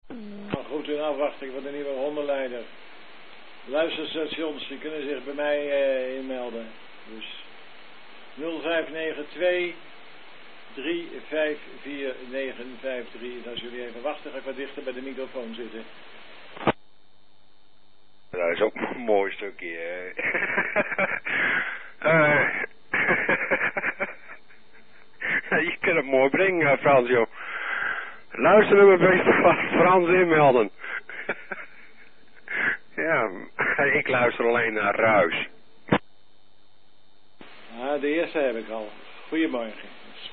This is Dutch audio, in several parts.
Maar goed, in afwachting van de nieuwe hondenleider. Luisterstations, die kunnen zich bij mij inmelden. Dus 0592 354953. Als jullie even wachten, ga ik wat dichter bij de microfoon zitten. Dat is ook een mooi stukje. Je kunt het mooi brengen, Frans, joh. Luister naar mijn beste wat Frans inmelden. Ja, ik luister alleen naar ruis. Ah, de eerste heb ik al. Goedemorgen.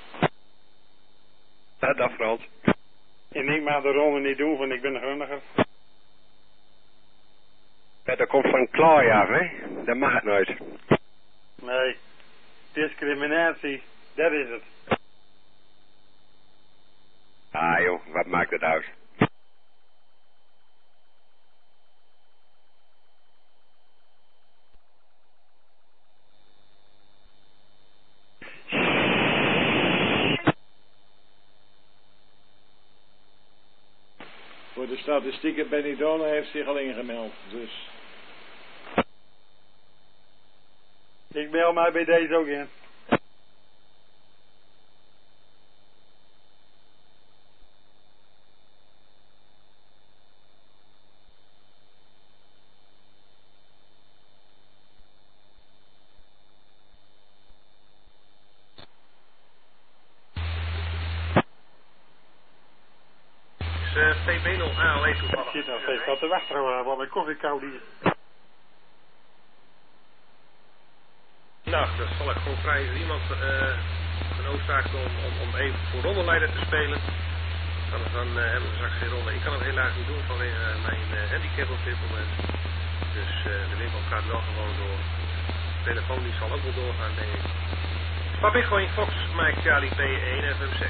Dag Frans. En ik mag de ronde niet doen, want ik ben gunniger. Ja, dat komt van klaai af, hè? Dat mag het nooit. Nee, discriminatie, dat is het. Ah joh, wat maakt het uit? Voor de statistieken, Benny Donen heeft zich al ingemeld, dus... Ik meld mij bij deze ook in. PB0ALE toevallig. Ik zit nog steeds wat te wachten, want mijn koffie koud hier. Nou, dan zal ik gewoon vragen iemand genoodzaakt om even voor rondeleider te spelen. Anders dan hebben we straks geen ronde. Ik kan het helaas niet doen vanwege mijn handicap op dit moment. Dus de winkel gaat wel gewoon door. De telefoon die zal ook wel doorgaan, denk ik. Papigo in Fox, Mike Charlie P1 FMC.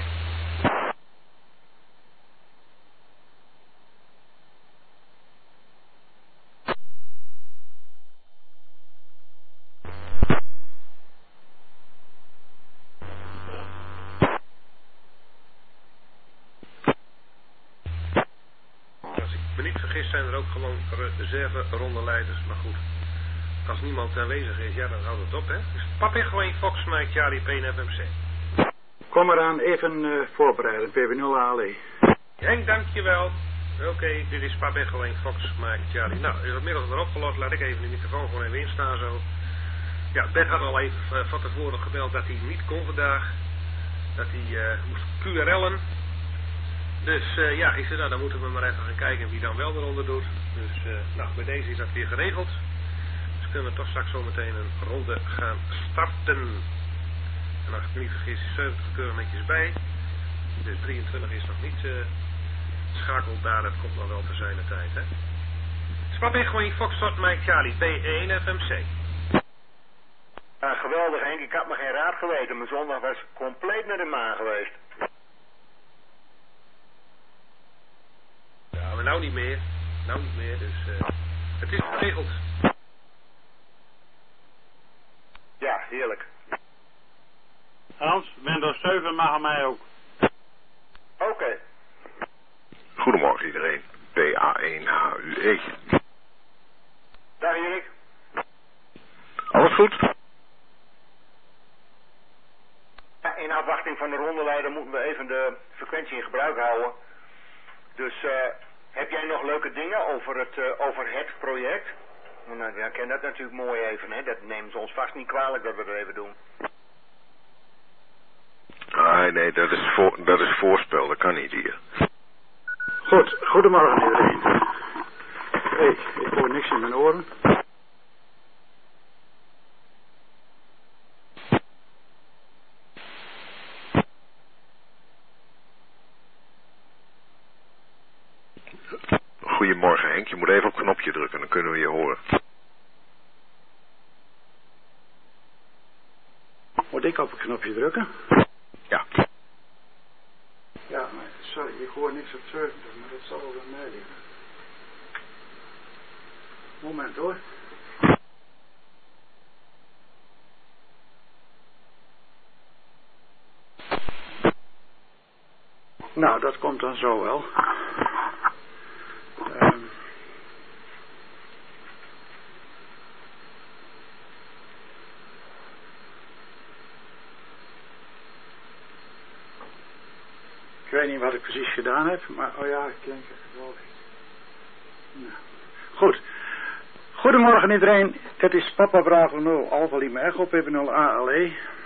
Zijn er ook gewoon reserve-rondeleiders, maar goed. Als niemand aanwezig is, ja, dan houdt het op, hè. Dus Papigo in Fox, Mike Charlie P1 FMC. Kom eraan, even voorbereiden, PB0 ALE. Henk, dankjewel. Oké, dit is Papigo in Fox, Mike Charlie. Nou, is het inmiddels weer opgelost. Laat ik even de microfoon gewoon even instaan zo. Ja, Bert had al even van tevoren gebeld dat hij niet kon vandaag. Dat hij moest QRL'en. Dus ja, ik zei, nou dan moeten we maar even gaan kijken wie dan wel eronder doet. Dus nou, bij deze is dat weer geregeld. Dus kunnen we toch straks zo meteen een ronde gaan starten. En als ik me niet vergis is 70 keurig netjes bij. Dus 23 is nog niet schakeld daar, dat komt nog wel te zijn de tijd, hè. Spapig gewoon Foxtrot Mike Charlie P1 FMC. Geweldig Henk, ik had me geen raad geweten. Mijn zondag was compleet naar de maan geweest. Ja, maar nou niet meer. Nou niet meer, dus het is geregeld. Ja, heerlijk. Hans, Windows 7 mag mij ook. Oké. Goedemorgen iedereen. PA1HUE. Dag Erik. Alles goed? Ja, in afwachting van de rondeleider moeten we even de frequentie in gebruik houden. Dus heb jij nog leuke dingen over het project? Nou, dan ken dat natuurlijk mooi even, hè. Dat nemen ze ons vast niet kwalijk dat we dat even doen. Nee, dat is voorspel, dat kan niet hier. Goed, goedemorgen iedereen. Hey, ik hoor niks in mijn oren. Goedemorgen Henk, je moet even op het knopje drukken, dan kunnen we je horen. Moet ik op het knopje drukken? Ja. Ja, maar sorry, ik hoor niks op 70, maar dat zal wel bij mij liggen. Moment hoor. Nou, dat komt dan zo wel. weet niet wat ik precies gedaan heb, maar oh ja, ik denk het wel. Nou. Goed. Goedemorgen iedereen. Het is Papa Bravo 0 Alpha Lima Echo PP0 ALE.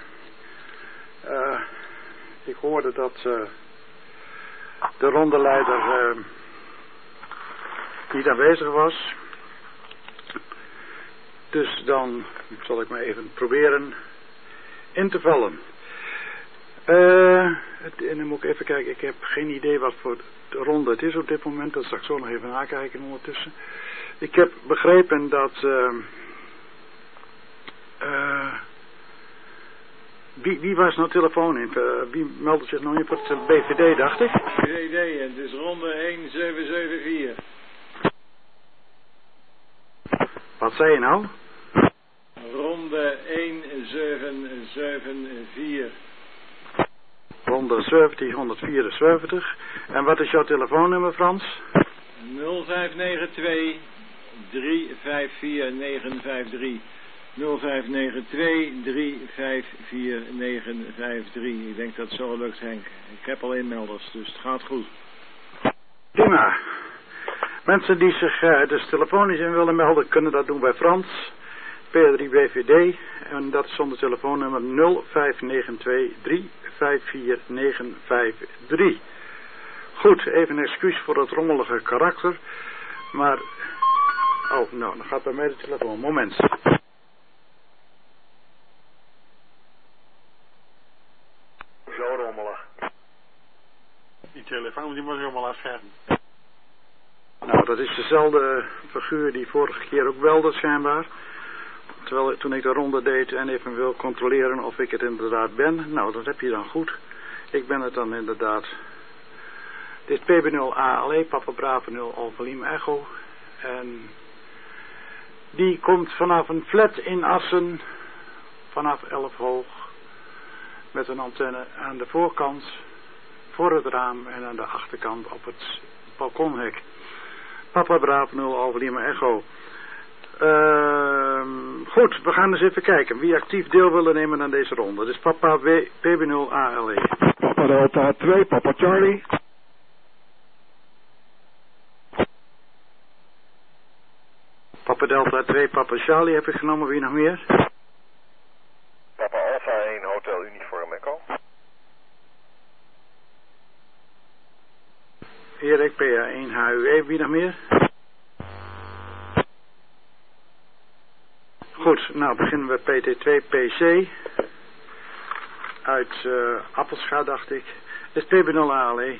Ik hoorde dat de rondeleider niet aanwezig was. Dus dan zal ik maar even proberen in te vallen. En dan moet ik even kijken. Ik heb geen idee wat voor de ronde het is op dit moment. Dat zal ik zo nog even nakijken ondertussen. Ik heb begrepen dat wie was nou telefoon in? Wie meldde zich nog in voor het BVD, dacht ik? BVD, en het is ronde 1774. Wat zei je nou? Ronde 1774. Ronde 1774. En wat is jouw telefoonnummer, Frans? 0592 354 953. 0592 354 953. Ik denk dat het zo lukt, Henk. Ik heb al inmelders, dus het gaat goed. Prima. Mensen die zich dus telefonisch in willen melden, kunnen dat doen bij Frans, P3BVD. En dat is zonder telefoonnummer 0592 354 953. Goed, even een excuus voor het rommelige karakter. Maar, oh, nou, dan gaat bij mij de telefoon. Moment. Zo rommelig. Die telefoon die moet helemaal afschermen. Nou, dat is dezelfde figuur die vorige keer ook belde, schijnbaar. Terwijl toen ik de ronde deed en even wil controleren of ik het inderdaad ben. Nou, dat heb je dan goed. Ik ben het dan inderdaad. Dit is PB0 ALE, Papa Bravo 0 Alpha Lima Echo. En die komt vanaf een flat in Assen, vanaf 11 hoog, met een antenne aan de voorkant, voor het raam en aan de achterkant op het balkonhek. Papa Bravo 0 Alpha Lima Echo. Goed, we gaan eens even kijken wie actief deel willen nemen aan deze ronde. Dus Papa PB0 ALE. Papa Delta 2, Papa Charlie. Papa Delta 2, Papa Charlie heb ik genomen. Wie nog meer? Papa Alpha 1, Hotel Uniform Echo. Erik PA1 HUE. Wie nog meer? Goed, nou beginnen we PT2 PC. Uit Appelscha, dacht ik. Dit is PB0 ALE.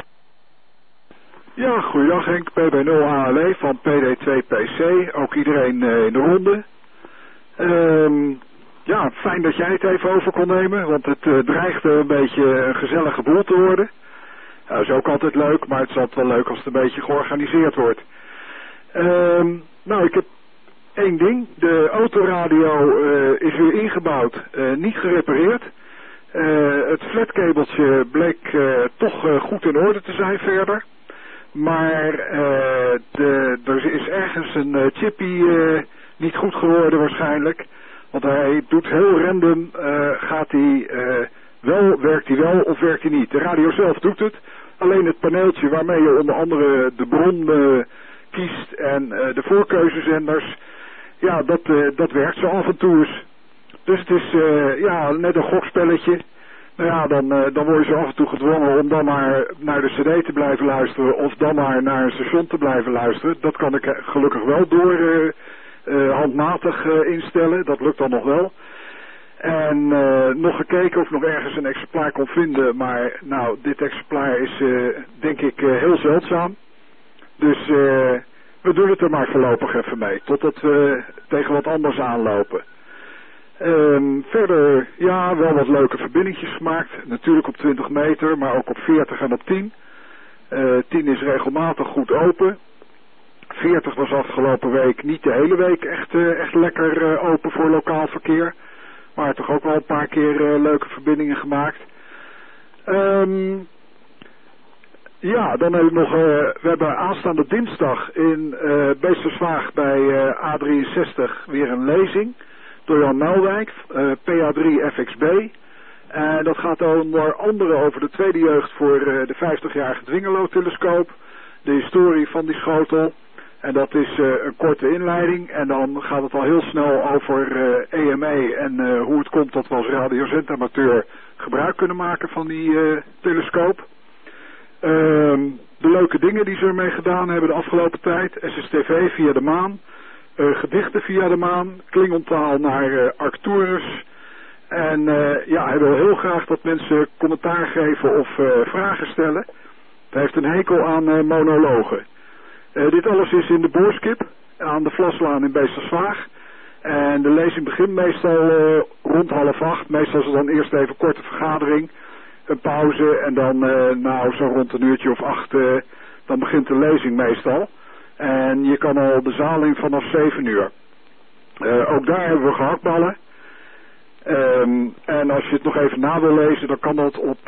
Ja, goeiedag Henk, PB0 ALE van PD2 PC, ook iedereen in de ronde. Ja, fijn dat jij het even over kon nemen, want het dreigde een beetje een gezellige boel te worden. Dat is ook altijd leuk, maar het is altijd wel leuk als het een beetje georganiseerd wordt. Nou, ik heb één ding, de autoradio is weer ingebouwd, niet gerepareerd. Het flatkabeltje bleek toch goed in orde te zijn verder. Maar er is ergens een chippy niet goed geworden waarschijnlijk. Want hij doet heel random, werkt hij wel of werkt hij niet. De radio zelf doet het. Alleen het paneeltje waarmee je onder andere de bron kiest en de voorkeuzezenders. Ja, dat werkt zo af en toe eens. Dus het is net een gokspelletje. Nou ja, dan word je zo af en toe gedwongen om dan maar naar de cd te blijven luisteren of dan maar naar een station te blijven luisteren. Dat kan ik gelukkig wel door handmatig instellen, dat lukt dan nog wel. En nog gekeken of ik nog ergens een exemplaar kon vinden, maar nou, dit exemplaar is denk ik heel zeldzaam. Dus we doen het er maar voorlopig even mee, totdat we tegen wat anders aanlopen. Verder, ja, wel wat leuke verbindingjes gemaakt. Natuurlijk op 20 meter, maar ook op 40 en op 10. 10 is regelmatig goed open. 40 was afgelopen week niet de hele week echt lekker open voor lokaal verkeer. Maar toch ook wel een paar keer leuke verbindingen gemaakt. Ja, dan heb ik nog, we hebben aanstaande dinsdag in Beesterswaag bij A63 weer een lezing. Door Jan Nauwijk, PA3 FXB. Dat gaat onder andere over de tweede jeugd voor de 50-jarige Dwingelo-telescoop. De historie van die schotel. En dat is een korte inleiding. En dan gaat het al heel snel over EME en hoe het komt dat we als radiozendamateur gebruik kunnen maken van die telescoop. De leuke dingen die ze ermee gedaan hebben de afgelopen tijd. SSTV via de maan. Gedichten via de maan. Klingontaal naar Arcturus. En hij wil heel graag dat mensen commentaar geven of vragen stellen. Hij heeft een hekel aan monologen. Dit alles is in de Boorskip aan de Vlaslaan in Beestersvaag. En de lezing begint meestal rond 7:30. Meestal is er dan eerst even een korte vergadering. Een pauze en dan zo rond een uurtje of 8 dan begint de lezing meestal. En je kan al de zaal in vanaf 7 uur. Ook daar hebben we gehaktballen. En als je het nog even na wil lezen, dan kan dat op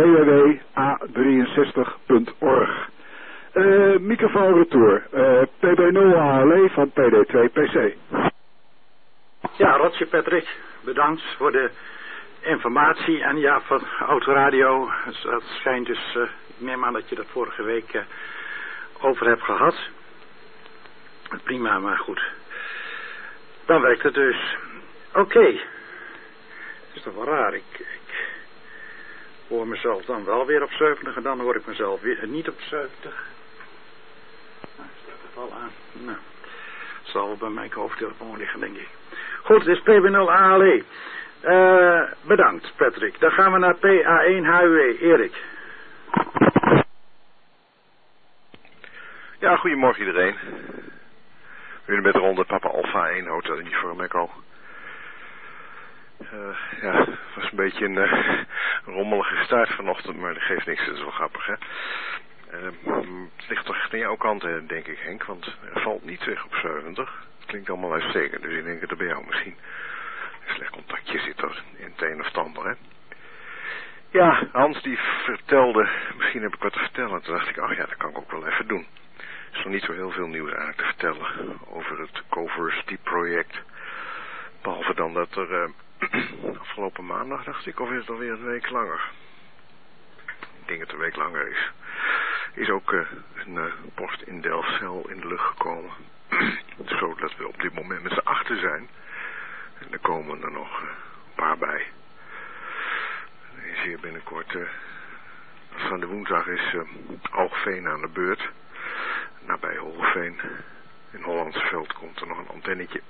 www.a63.org. Microfoon retour. PB0ALE van PD2PC. Ja, Rotje Patrick, bedankt voor de informatie. En ja, van Autoradio, dat schijnt dus, ik neem aan dat je dat vorige week over hebt gehad. Prima, maar goed. Dan werkt het dus. Oké. Het is toch wel raar, ik hoor mezelf dan wel weer op 70 en dan hoor ik mezelf weer niet op 70. Nou, staat het al aan. Nou, het zal wel bij mijn hoofdtelefoon liggen, denk ik. Goed, het is PB0ALE. Bedankt, Patrick. Dan gaan we naar PA1HUE. Erik. Ja, goedemorgen iedereen. Jullie met de ronde Papa Alpha 1 Hotel Uniform Echo. Het was een beetje een rommelige start vanochtend, maar dat geeft niks, dat is wel grappig, hè. Het ligt toch echt aan jouw kant, denk ik, Henk, want er valt niet weg op 70. Het klinkt allemaal uitstekend, dus ik denk dat er bij jou misschien een slecht contactje zit er in het een of het ander, hè. Ja, Hans die vertelde, misschien heb ik wat te vertellen, toen dacht ik, dat kan ik ook wel even doen. Er is nog niet zo heel veel nieuws eigenlijk te vertellen over het Coversity-project. Behalve dan dat er afgelopen maandag, dacht ik, of is het alweer een week langer? Ik denk dat het een week langer is. Is ook een post in Delfzijl in de lucht gekomen. Zodat we op dit moment met z'n 8 zijn. En er komen er nog een paar bij. Zeer binnenkort, van de woensdag is Algveen aan de beurt. Nabij Holveen. In Hollandsveld komt er nog een antennetje.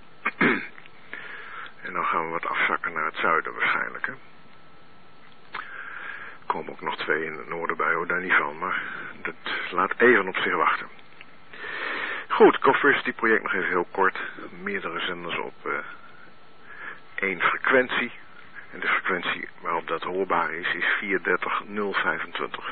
En dan gaan we wat afzakken naar het zuiden waarschijnlijk, hè. Er komen ook nog 2 in het noorden bij, hoor, daar niet van, maar dat laat even op zich wachten. Goed, Coversity project nog even heel kort. Meerdere zenders op 1 frequentie. En de frequentie waarop dat hoorbaar is 430.025.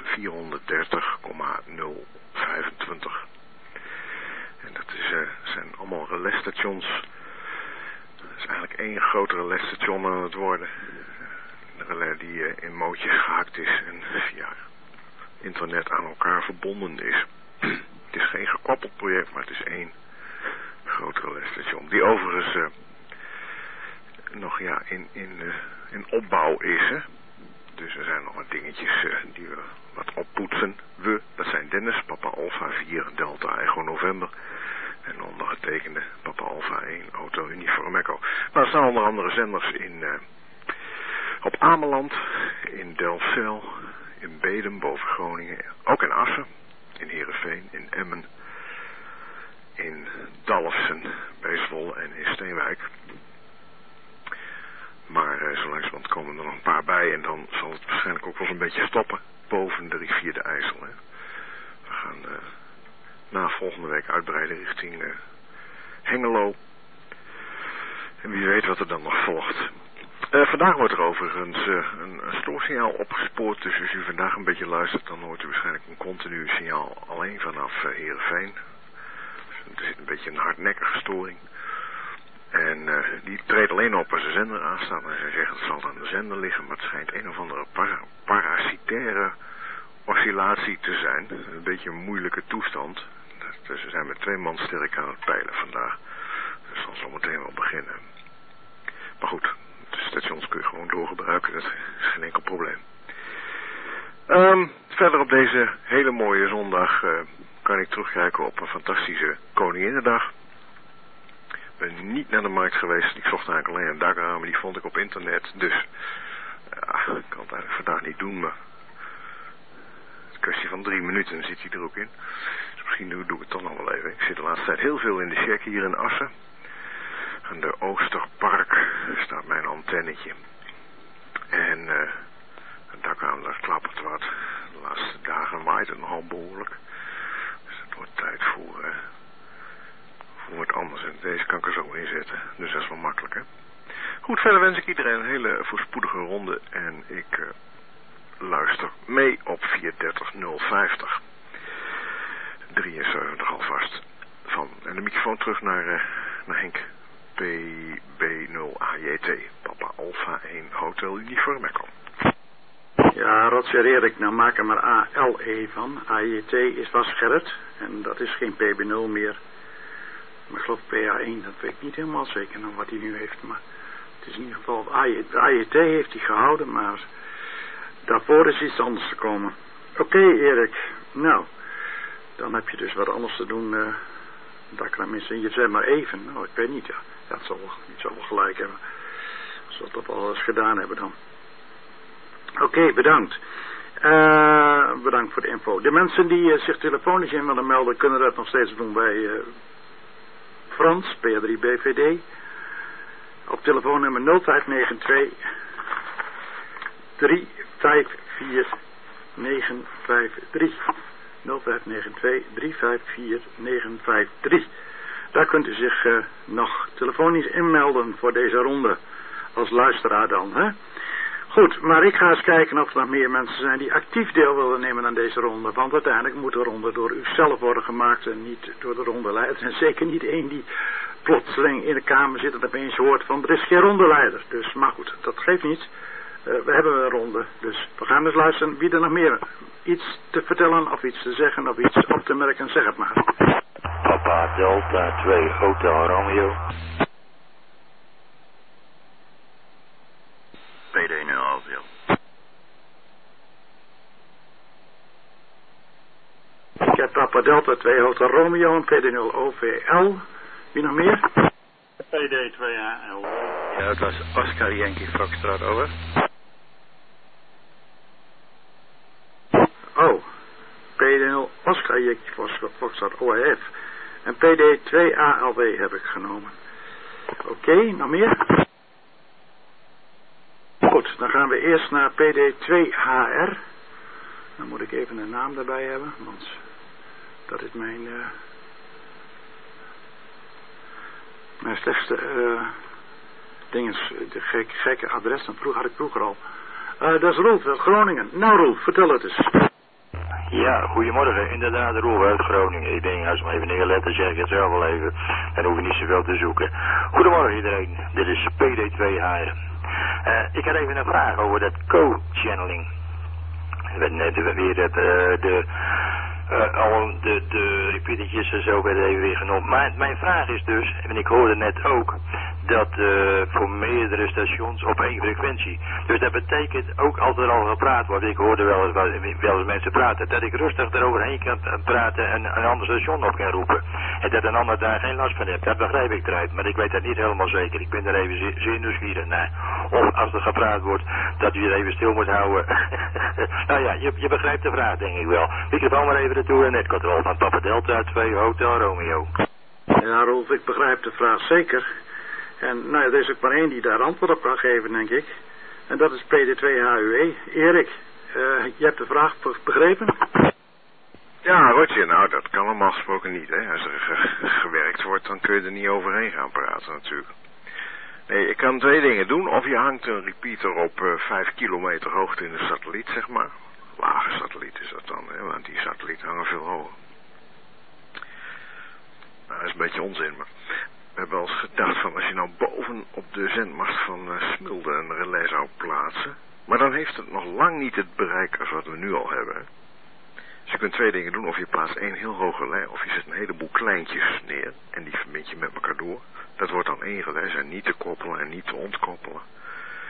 430,025. En dat zijn allemaal relaisstations. Het is eigenlijk 1 groot relaisstation aan het worden. Een relais die in mootjes gehakt is en via internet aan elkaar verbonden is. Het is geen gekoppeld project, maar het is 1 groot relaisstation. Die overigens nog in opbouw is. Hè? Dus er zijn nog wat dingetjes die we wat oppoetsen. We, dat zijn Dennis, Papa Alpha 4, Delta Echo November. En ondergetekende Papa Alpha 1, Auto Uniform Echo. Maar er staan onder andere zenders op Ameland, in Delfzijl, in Bedum, boven Groningen. Ook in Assen, in Heerenveen, in Emmen, in Dalfsen, bij Zwolle en in Steenwijk. Maar zo langzamerhand komen er nog een paar bij en dan zal het waarschijnlijk ook wel een beetje stoppen boven de rivier de IJssel. Hè. We gaan na volgende week uitbreiden richting Hengelo. En wie weet wat er dan nog volgt. Vandaag wordt er overigens een stoorsignaal opgespoord. Dus als u vandaag een beetje luistert, dan hoort u waarschijnlijk een continu signaal alleen vanaf Heerenveen. Dus er zit een beetje een hardnekkige storing. En die treedt alleen op als de zender aanstaat. En zij zeggen het zal aan de zender liggen, maar het schijnt een of andere parasitaire oscillatie te zijn. Een beetje een moeilijke toestand. Dus we zijn met 2 man sterk aan het peilen vandaag. Dus zal zometeen wel beginnen. Maar goed, het stations kun je gewoon doorgebruiken. Dat is geen enkel probleem. Verder op deze hele mooie zondag kan ik terugkijken op een fantastische Koninginnedag. Ik ben niet naar de markt geweest. Ik zocht eigenlijk alleen een dakramen. Die vond ik op internet. Dus ja, ik kan het eigenlijk vandaag niet doen. Maar een kwestie van 3 minuten zit hij er ook in. Dus misschien doe ik het dan nog wel even. Ik zit de laatste tijd heel veel in de check hier in Assen. Aan de Oosterpark staat mijn antennetje. En het dakraam, daar klappert wat. De laatste dagen waait het nogal behoorlijk. Dus het wordt tijd voor wat anders. En deze kan ik er zo in zetten. Dus dat is wel makkelijk, hè. Goed, verder wens ik iedereen een hele voorspoedige ronde. En ik luister mee op 43050. 73 alvast. En de microfoon terug naar Henk. PB0AJT. Papa Alpha 1 Hotel Uniform Echo. Ja, Roger Erik, nou maak er maar ALE van. AJT was Gerrit. En dat is geen PB0 meer. Maar ik geloof PA1, dat weet ik niet helemaal zeker nog wat hij nu heeft. Maar het is in ieder geval, AJT heeft hij gehouden, maar daarvoor is iets anders gekomen. Oké, Erik. Nou, dan heb je dus wat anders te doen. Je zei maar even. Nou, ik weet niet, ja. Dat zal wel gelijk hebben. Zal dat al eens gedaan hebben dan. Oké, bedankt. Bedankt voor de info. De mensen die zich telefonisch in willen melden, kunnen dat nog steeds doen bij Frans, P3BVD. Op telefoonnummer 0592 354 953. 0592 354 953. Daar kunt u zich nog telefonisch inmelden voor deze ronde. Als luisteraar dan, hè? Goed, maar ik ga eens kijken of er nog meer mensen zijn die actief deel willen nemen aan deze ronde. Want uiteindelijk moet de ronde door u zelf worden gemaakt en niet door de rondeleider. En zeker niet één die plotseling in de kamer zit en opeens hoort van er is geen rondeleider. Dus, maar goed, dat geeft niets. We hebben een ronde, dus we gaan eens luisteren wie er nog meer iets te vertellen of iets te zeggen of iets op te merken. Zeg het maar. Papa Delta 2 Hotel Romeo. PD0 Hotel. Ik heb Papa Delta 2 Hotel Romeo en PD0 OVL. Wie nog meer? PD2AL. Ja, het was Oscar Yankee Foxtrot, over. Oh, PD0 Oscar Yankee Foxtrot ORF. En PD2ALW heb ik genomen. Oké, nog meer? Goed, dan gaan we eerst naar PD2HR. Dan moet ik even een naam daarbij hebben, want dat is mijn slechtste dinges, de gekke adres. Dat had ik vroeger al. Dat is Roel uit Groningen. Nou Roel, vertel het eens. Ja, goedemorgen. Inderdaad, Roel uit Groningen. Ik denk, als je maar even neerlet, dan zeg ik het zelf wel even. Dan hoef je niet zoveel te zoeken. Goedemorgen iedereen. Dit is PD2HR. Ik had even een vraag over dat co-channeling. We hebben net weer dat de repeatertjes en zo werden even weer genoemd. Maar mijn vraag is dus, en ik hoorde net ook, dat voor meerdere stations op één frequentie. Dus dat betekent ook als er al gepraat wordt, ik hoorde wel eens mensen praten, dat ik rustig eroverheen kan praten en een ander station op kan roepen. En dat een ander daar geen last van heeft. Dat begrijp ik eruit, maar ik weet dat niet helemaal zeker. Ik ben er even zeer nieuwsgierig naar. Of als er gepraat wordt, dat u er even stil moet houden. Nou ja, je begrijpt de vraag denk ik wel. Microfoon maar even naartoe en netcontrole van Papa Delta 2 Hotel Romeo. Ja Rolf, ik begrijp de vraag zeker. En nou ja, er is ook maar één die daar antwoord op kan geven, denk ik. En dat is PD2HUE. Erik, je hebt de vraag begrepen? Ja, Roger, nou dat kan normaal gesproken niet, hè. Als er gewerkt wordt, dan kun je er niet overheen gaan praten natuurlijk. Nee, ik kan 2 dingen doen. Of je hangt een repeater op 5 kilometer hoogte in de satelliet, zeg maar. Lage satelliet is dat dan, hè, want die satellieten hangen veel hoger. Nou, dat is een beetje onzin, maar we hebben wel eens gedacht van als je nou boven op de zendmast van Smilde een relais zou plaatsen, maar dan heeft het nog lang niet het bereik als wat we nu al hebben. Hè. Dus je kunt 2 dingen doen, of je plaatst 1 heel hoog relais, of je zet een heleboel kleintjes neer en die verbind je met elkaar door. Dat wordt dan 1 relais en niet te koppelen en niet te ontkoppelen.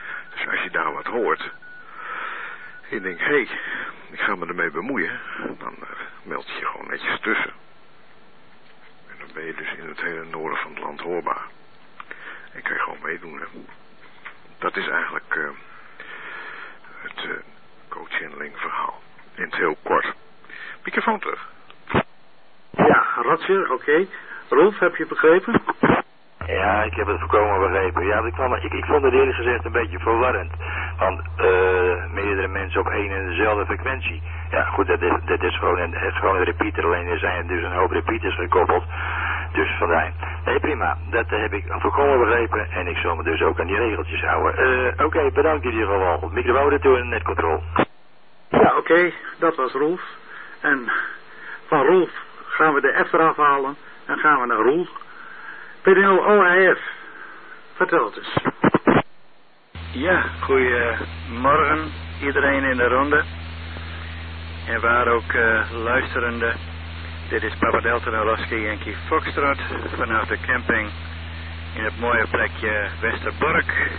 als je daar wat hoort, en je denkt, hé, ik ga me ermee bemoeien, dan meld je gewoon netjes tussen. En dan ben je dus in het hele noorden van het land hoorbaar. En kan je gewoon meedoen, hè. Dat is eigenlijk het co-channeling verhaal. In het heel kort. Microfoon terug. Ja, Roger, oké. Rolf, heb je begrepen? Ja, ik heb het volkomen begrepen. Ja, ik vond het eerlijk gezegd een beetje verwarrend. Want meerdere mensen op één en dezelfde frequentie. Ja, goed, dat is gewoon een repeater. Alleen er zijn dus een hoop repeaters gekoppeld. Dus vandaar. Nee, prima. Dat heb ik volkomen begrepen. En ik zal me dus ook aan die regeltjes houden. Oké, bedankt in ieder geval. Microfoon ertoe en netcontrole. Ja, oké. Dat was Rolf. En van Rolf gaan we de F eraf halen. En gaan we naar Roel. PDO OAF. Vertel het eens. Ja, goeiemorgen iedereen in de ronde. En waar ook luisterende. Dit is Papa Delta Alaska Yankee Foxtrot vanaf de camping in het mooie plekje Westerbork.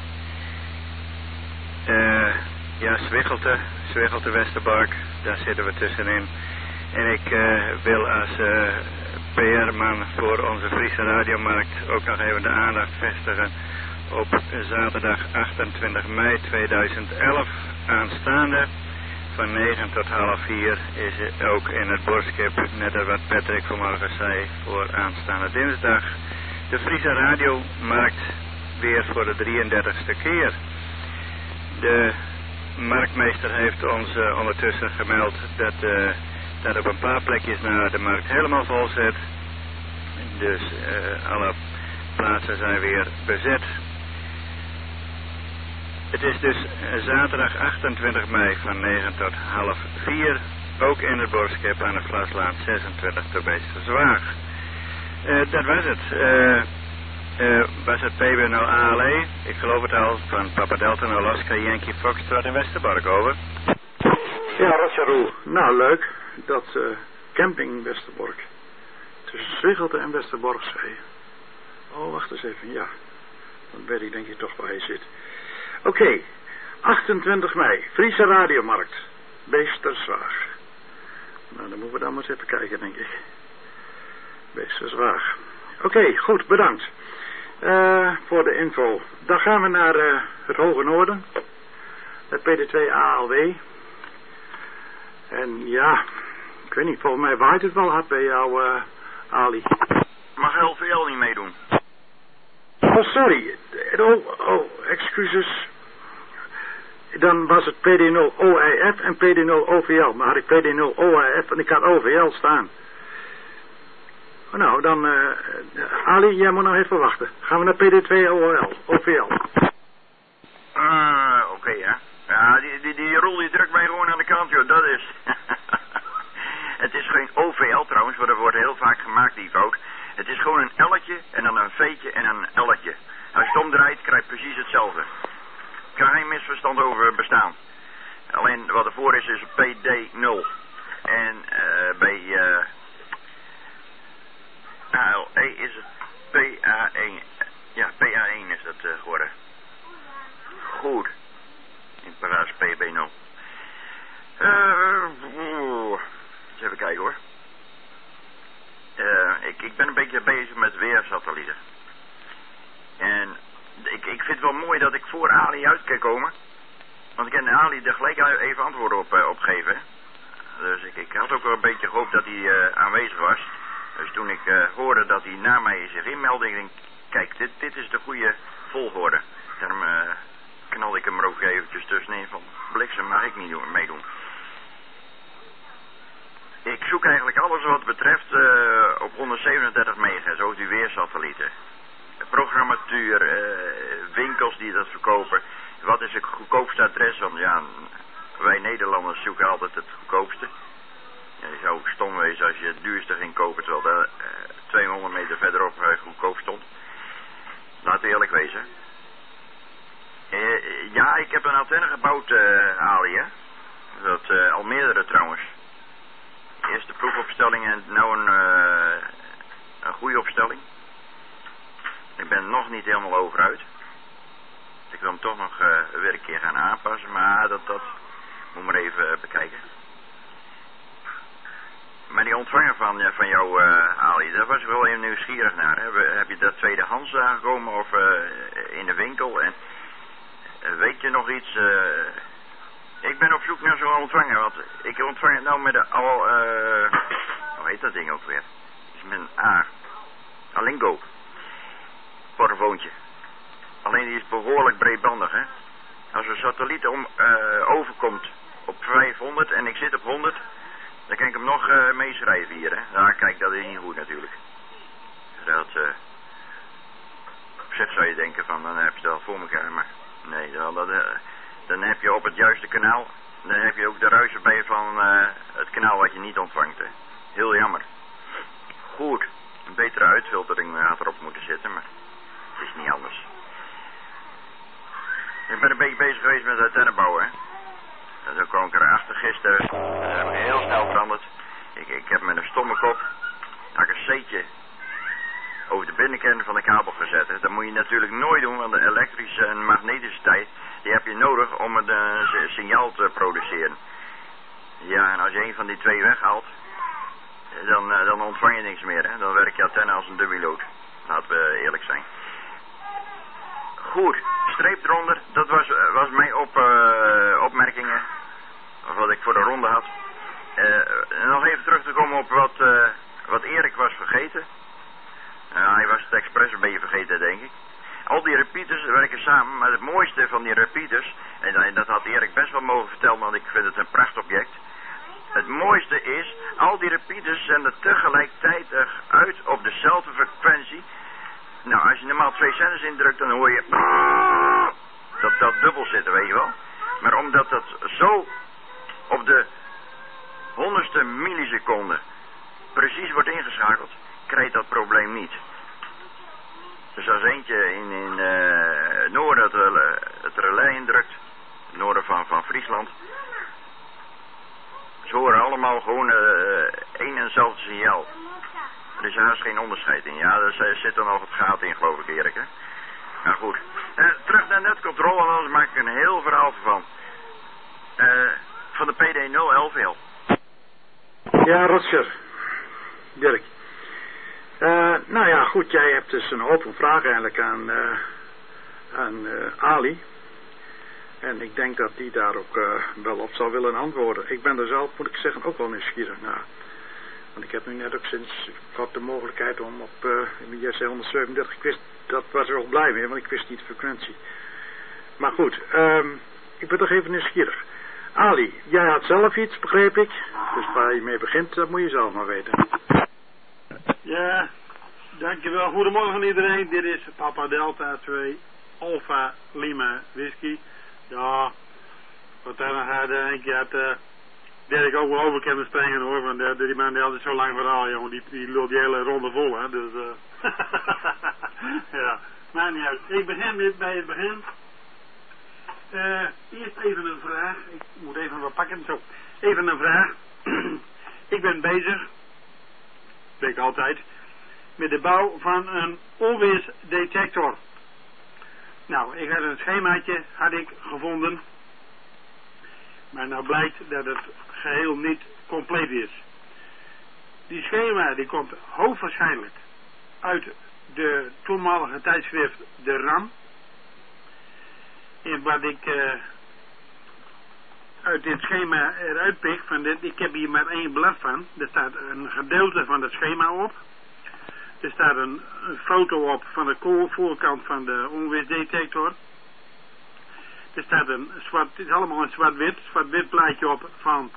Ja, Zwiggelte Westerbork, daar zitten we tussenin. En ik wil als PR-man voor onze Friese radiomarkt ook nog even de aandacht vestigen op zaterdag 28 mei 2011 aanstaande. Van 9 tot half 4 is het ook in het Borskip, net als wat Patrick vanmorgen zei, voor aanstaande dinsdag. De Friese radiomarkt weer voor de 33ste keer. De marktmeester heeft ons ondertussen gemeld dat op een paar plekjes de markt helemaal vol zit. Dus alle plaatsen zijn weer bezet. Het is dus zaterdag 28 mei van 9 tot half 4. Ook in het Borskip aan de Vlaslaan 26 te Beesterswaag. Dat was het. Was het PBNL ALE? Ik geloof het al, van Papa Delta Alaska Yankee Foxtrot in Westerbork, over. Ja, Roger. Nou, leuk. Dat camping Westerbork. Tussen Zwiggelte en Westerbork, zei je. Oh, wacht eens even, ja. Dan weet ik denk je toch waar je zit. Oké, 28 mei, Friese Radiomarkt, Beesterswaag. Nou, dan moeten we dan maar eens even kijken, denk ik. Beesterswaag. Oké, goed, bedankt. Voor de info. Dan gaan we naar het Hoge Noorden. Het PD2 ALW. En ja, ik weet niet, volgens mij waait het wel hard bij jou, Ali. Mag LVL niet meedoen? Oh, sorry. Oh, excuses. Dan was het PD0 OIF en PD0 OVL. Maar had ik PD0 OIF en ik had OVL staan. Nou, dan... Ali, jij moet nog even wachten. Gaan we naar PD2 OVL. Oké, ja. Ja, die rol die drukt mij gewoon aan de kant, joh. Dat is... Het is geen OVL trouwens, want er wordt heel vaak gemaakt, die fout. Het is gewoon een L'tje en dan een V'tje en een L'tje. Als je het omdraait, krijg je precies hetzelfde. Er kan geen misverstand over bestaan. Alleen wat ervoor is PD0. En bij ALE is het PA1. Ja, PA1 is dat geworden. Goed. In plaats PB0. Eens even kijken hoor. Ik ben een beetje bezig met weersatellieten. En ik vind het wel mooi dat ik voor Ali uit kan komen. Want ik kan Ali er gelijk even antwoorden op geven. Dus ik had ook wel een beetje gehoopt dat hij aanwezig was. Dus toen ik hoorde dat hij na mij zich inmeldde, ik denk, kijk, dit is de goede volgorde. Daarom knalde ik hem er ook eventjes tussenin van, bliksem mag ik niet meedoen. Ik zoek eigenlijk alles wat betreft op 137 megahertz, ook die weersatellieten. Programmatuur, winkels die dat verkopen. Wat is het goedkoopste adres? Want ja, wij Nederlanders zoeken altijd het goedkoopste. Ja, je zou ook stom wezen als je het duurste ging kopen, terwijl dat 200 meter verderop goedkoop stond. Laten we eerlijk wezen. Ja, ik heb een antenne gebouwd, Ali, hè. Dat al meerdere trouwens. Eerste proefopstelling en nou een goede opstelling. Ik ben nog niet helemaal over uit. De ik wil hem toch nog weer een keer gaan aanpassen, maar dat moet maar even bekijken. Maar die ontvanger van jou, Ali, daar was ik wel even nieuwsgierig naar. Hè? Heb je dat tweedehands aangekomen of in de winkel? En weet je nog iets? Ik ben op zoek naar zo'n ontvanger, want ik ontvang het nou met de hoe heet dat ding ook weer? Is met een A. Alingo. Portofoontje. Alleen die is behoorlijk breedbandig, hè. Als een satelliet overkomt op 500 en ik zit op 100, dan kan ik hem nog meeschrijven hier, hè. Nou, kijk, dat is niet goed natuurlijk. Dat, op zich zou je denken van, dan heb je dat al voor elkaar, maar nee, dan heb je op het juiste kanaal, dan heb je ook de ruis erbij van het kanaal wat je niet ontvangt, hè. Heel jammer. Goed, een betere uitfiltering had erop moeten zitten, maar het is niet anders. Ik ben een beetje bezig geweest met antennen bouwen, hè. Daar kwam ik erachter gisteren. Dat heb ik heel snel veranderd. Ik heb met een stomme kop een C'tje over de binnenkant van de kabel gezet. Hè. Dat moet je natuurlijk nooit doen, want de elektrische en magnetische tijd, die heb je nodig om het signaal te produceren. Ja, en als je een van die twee weghaalt, dan ontvang je niks meer, hè. Dan werkt je antenne als een dubbieloot. Laten we eerlijk zijn. Goed, streep eronder, dat was mijn opmerkingen, wat ik voor de ronde had. Nog even terug te komen op wat Erik was vergeten. Hij was het expres een beetje vergeten, denk ik. Al die repeaters werken samen, maar het mooiste van die repeaters, en dat had Erik best wel mogen vertellen, want ik vind het een prachtobject. Het mooiste is, al die repeaters zenden tegelijkertijd uit op dezelfde frequentie. Nou, als je normaal 2 zenders indrukt, dan hoor je dat dubbel zitten, weet je wel. Maar omdat dat zo op de 100ste milliseconde precies wordt ingeschakeld, krijg je dat probleem niet. Dus als eentje in noorden het relais indrukt, het noorden van Friesland, ze horen allemaal gewoon één en hetzelfde signaal. Er is haast geen onderscheid in. Ja, er zit dan nog het gaten in, geloof ik, Erik, hè. Nou goed. Terug naar netcontrole, anders maak ik een heel verhaal van. Van de PD 011L. Ja, Roger. Dirk. Nou ja, goed, jij hebt dus een open vraag eigenlijk aan Ali. En ik denk dat die daar ook wel op zal willen antwoorden. Ik ben er zelf, moet ik zeggen, ook wel nieuwsgierig naar. Want ik heb nu net ook sinds kort de mogelijkheid om op JC 137, ik wist, dat was er ook blij mee, want ik wist niet de frequentie. Maar goed, ik ben toch even nieuwsgierig. Ali, jij had zelf iets, begreep ik. Dus waar je mee begint, dat moet je zelf maar weten. Ja, dankjewel. Goedemorgen iedereen. Dit is Papa Delta 2, Alpha Lima Whisky. Ja, wat daar nog gaat, denk ik, had Dirk ook wel over kunnen springen, hoor. Want die man die had het zo lang verhaal, jongen. Die loopt die hele ronde vol, hè. Dus, ja, maar niet uit. Ik begin bij het begin. Eerst even een vraag. Ik moet even wat pakken. Zo, even een vraag. Ik ben bezig, weet ik altijd, met de bouw van een onweersdetector. Nou, ik had een schemaatje gevonden. Maar nou blijkt dat het geheel niet compleet is. Die schema die komt hoogstwaarschijnlijk uit de toenmalige tijdschrift De RAM. En wat ik uit dit schema eruit pik, ik heb hier maar 1 blad van. Er staat een gedeelte van het schema op. Er staat een foto op van de voorkant van de onweersdetector. Er staat het is allemaal een zwart-wit plaatje op van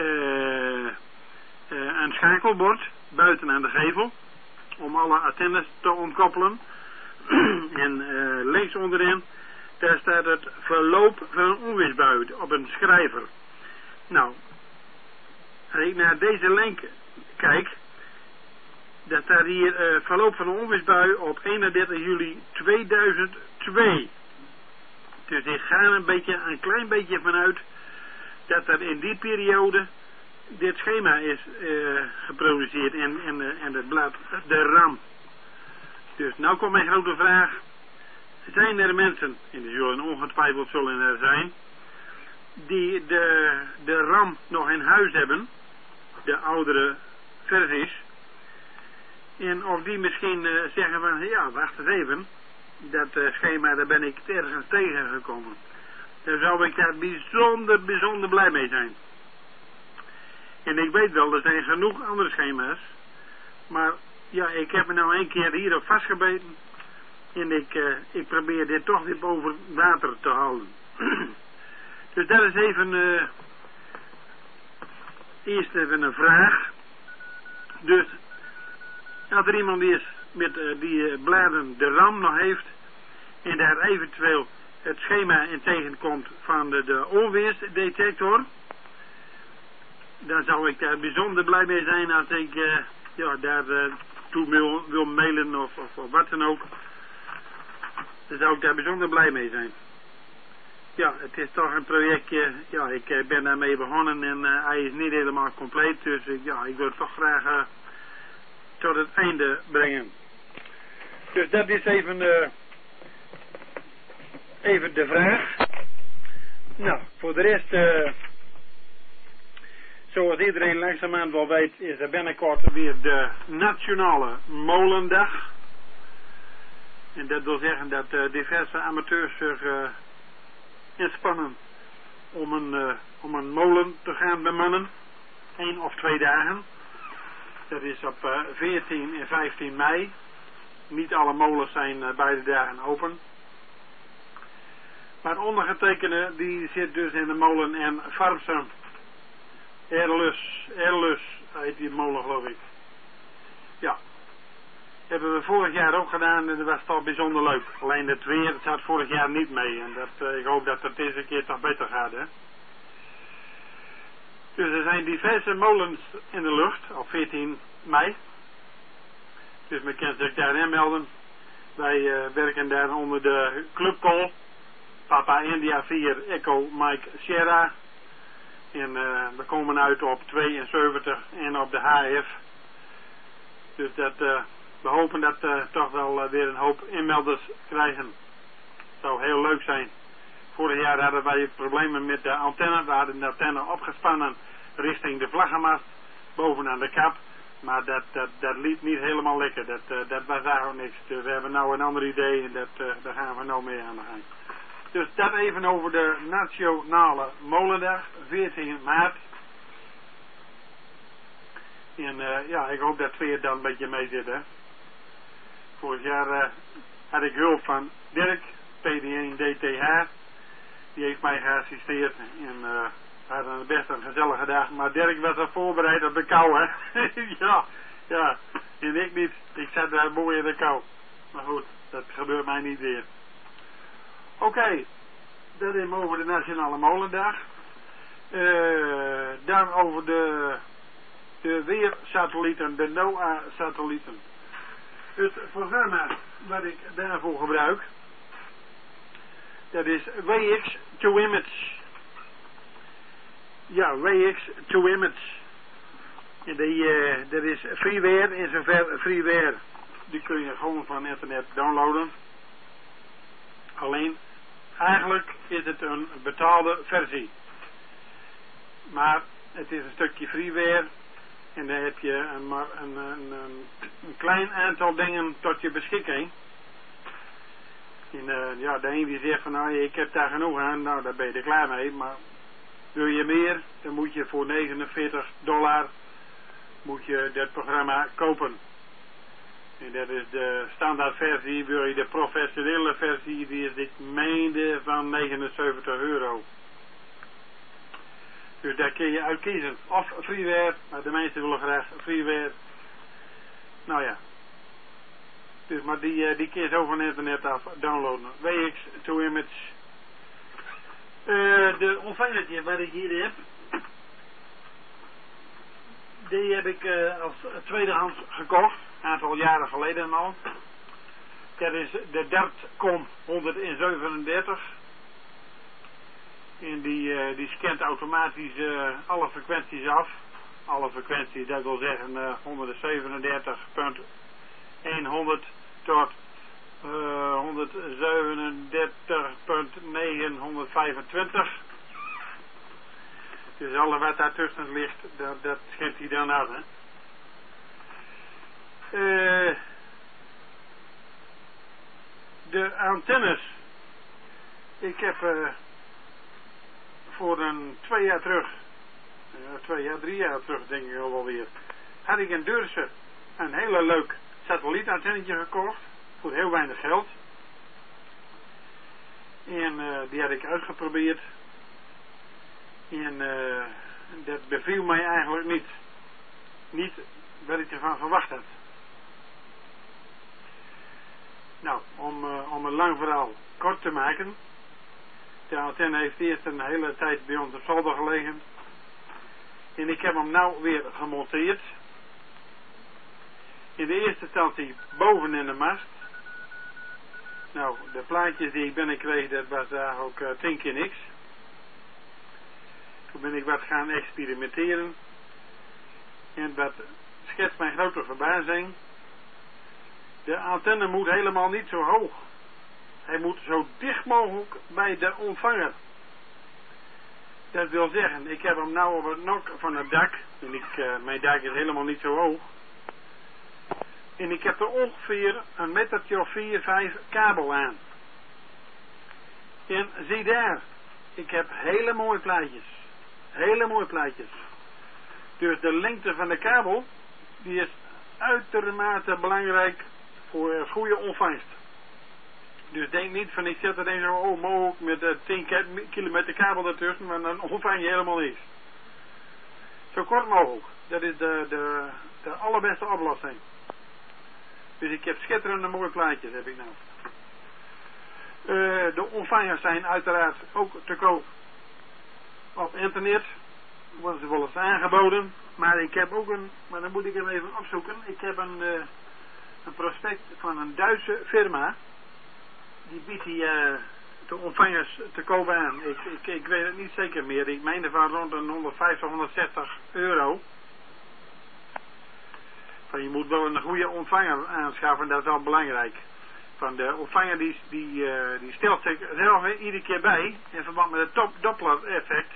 een schakelbord buiten aan de gevel. Om alle antennes te ontkoppelen. En links onderin, daar staat het verloop van een onweersbui op een schrijver. Nou, als ik naar deze link kijk, daar staat hier verloop van een onweersbui op 31 juli 2002. Dus ik ga een klein beetje vanuit dat er in die periode dit schema is geproduceerd in het blad De RAM. Dus nou komt mijn grote vraag. zijn er mensen, en die zullen ongetwijfeld zullen er zijn, die de RAM nog in huis hebben, de oudere versies, en of die misschien zeggen van, ja, wacht eens even, dat schema, daar ben ik ergens tegengekomen. Daar zou ik daar bijzonder blij mee zijn. En ik weet wel, er zijn genoeg andere schema's, maar ja, ik heb me nou 1 keer hierop vastgebeten, en ik probeer dit toch weer boven water te houden. Dus dat is even, eerst even een vraag. Dus, als er iemand is met die bladen de RAM nog heeft, en daar eventueel het schema in tegenkomt van de onweersdetector, dan zou ik daar bijzonder blij mee zijn als ik daar toe wil mailen of wat dan ook. Dan zou ik daar bijzonder blij mee zijn. Ja, het is toch een projectje, ja, ik ben daarmee begonnen en hij is niet helemaal compleet, dus ik wil het toch graag tot het einde brengen. Dus dat is even de vraag. Nou, voor de rest, zoals iedereen langzaamaan wel weet, is er binnenkort weer de Nationale Molendag. En dat wil zeggen dat diverse amateurs zich inspannen om een molen te gaan bemannen. 1 of 2 dagen. Dat is op 14 en 15 mei. Niet alle molens zijn beide dagen open. Maar ondergetekende die zit dus in de molen en Farmsen. Erlus heet die molen, geloof ik. Ja. Hebben we vorig jaar ook gedaan en dat was toch bijzonder leuk. Alleen het weer zat vorig jaar niet mee. En ik hoop dat het deze keer toch beter gaat, hè. Dus er zijn diverse molens in de lucht op 14 mei. Dus men kan zich daarin melden. Wij werken daar onder de clubcall. Papa India 4 Echo Mike Sierra. En we komen uit op 72 en op de HF. Dus we hopen dat toch wel weer een hoop inmelders krijgen. Het zou heel leuk zijn. Vorig jaar hadden wij problemen met de antenne. We hadden de antenne opgespannen richting de vlaggenmast. Bovenaan de kap. Maar dat liep niet helemaal lekker. Dat was eigenlijk niks. Dus we hebben nou een ander idee en daar gaan we nou mee aan de gang. Dus dat even over de Nationale Molendag, 14 maart. En ik hoop dat het weer dan een beetje mee zit, hè. Vorig jaar had ik hulp van Dirk, PD1DTH. Die heeft mij geassisteerd en we hadden best een gezellige dag. Maar Dirk was al voorbereid op de kou, hè. ja, en ik niet. Ik zat daar mooi in de kou. Maar goed, dat gebeurt mij niet weer. Oké, dat is over de Nationale Molendag. Dan over de weersatellieten, de NOAA-satellieten. Het programma wat ik daarvoor gebruik, dat is WX2Image. Ja, WX2Image. En dat is freeware, in zover freeware. Die kun je gewoon van internet downloaden. Alleen, eigenlijk is het een betaalde versie. Maar het is een stukje freeware. En dan heb je een klein aantal dingen tot je beschikking. En de een die zegt van nou, ik heb daar genoeg aan. Nou, daar ben je er klaar mee. Maar wil je meer, dan moet je voor $49 moet je dat programma kopen. En dat is de standaard versie. Wil je de professionele versie, die is ik meende van €79. Dus daar kun je uit kiezen. Of freeware, maar de meesten willen graag freeware. Nou ja. Dus maar die kun je zo van internet af downloaden. WX2Image. De ontvangertje wat ik hier heb, die heb ik als tweedehands gekocht. Een aantal jaren geleden al. Dat is de Dertcom 137. En die scant automatisch alle frequenties af. Alle frequenties, dat wil zeggen 137.100 tot 137.925. Dus alle wat daartussen ligt, dat schept hij dan uit, hè. De antennes. Ik heb voor 2 jaar terug, 3 jaar terug denk ik al wel weer, had ik in Deurse een hele leuk satellietantennetje gekocht voor heel weinig geld. En die had ik uitgeprobeerd. En dat beviel mij eigenlijk niet. Niet wat ik ervan verwacht had. Nou, om een lang verhaal kort te maken. De antenne heeft eerst een hele tijd bij ons op zolder gelegen. En ik heb hem nou weer gemonteerd. In de eerste instantie boven in de mast. Nou, de plaatjes die ik binnenkreeg, dat was daar ook 10 keer niks. Toen ben ik wat gaan experimenteren. En dat schetst mijn grote verbazing. De antenne moet helemaal niet zo hoog. Hij moet zo dicht mogelijk bij de ontvanger. Dat wil zeggen, ik heb hem nou op het nok van het dak. En mijn dak is helemaal niet zo hoog. En ik heb er ongeveer een metertje of 4, 5 kabel aan. En zie daar, ik heb hele mooie plaatjes. Hele mooie plaatjes. Dus de lengte van de kabel, die is uitermate belangrijk voor goede ontvangst. Dus denk niet van ik zet er dan zo mogelijk met 10 kilometer kabel ertussen, maar dan ontvang je helemaal niks. Zo kort mogelijk. Dat is de allerbeste oplossing. Dus ik heb schitterende mooie plaatjes, heb ik nou. De ontvangers zijn uiteraard ook te koop op internet. Worden ze wel eens aangeboden. Maar ik heb ook maar dan moet ik hem even opzoeken. Ik heb een prospect van een Duitse firma. Die biedt die de ontvangers te koop aan. Ik weet het niet zeker meer. Ik meende van rond een 150, 160 euro. Van je moet wel een goede ontvanger aanschaffen, dat is wel belangrijk. Van de ontvanger die stelt zichzelf iedere keer bij in verband met het Doppler effect.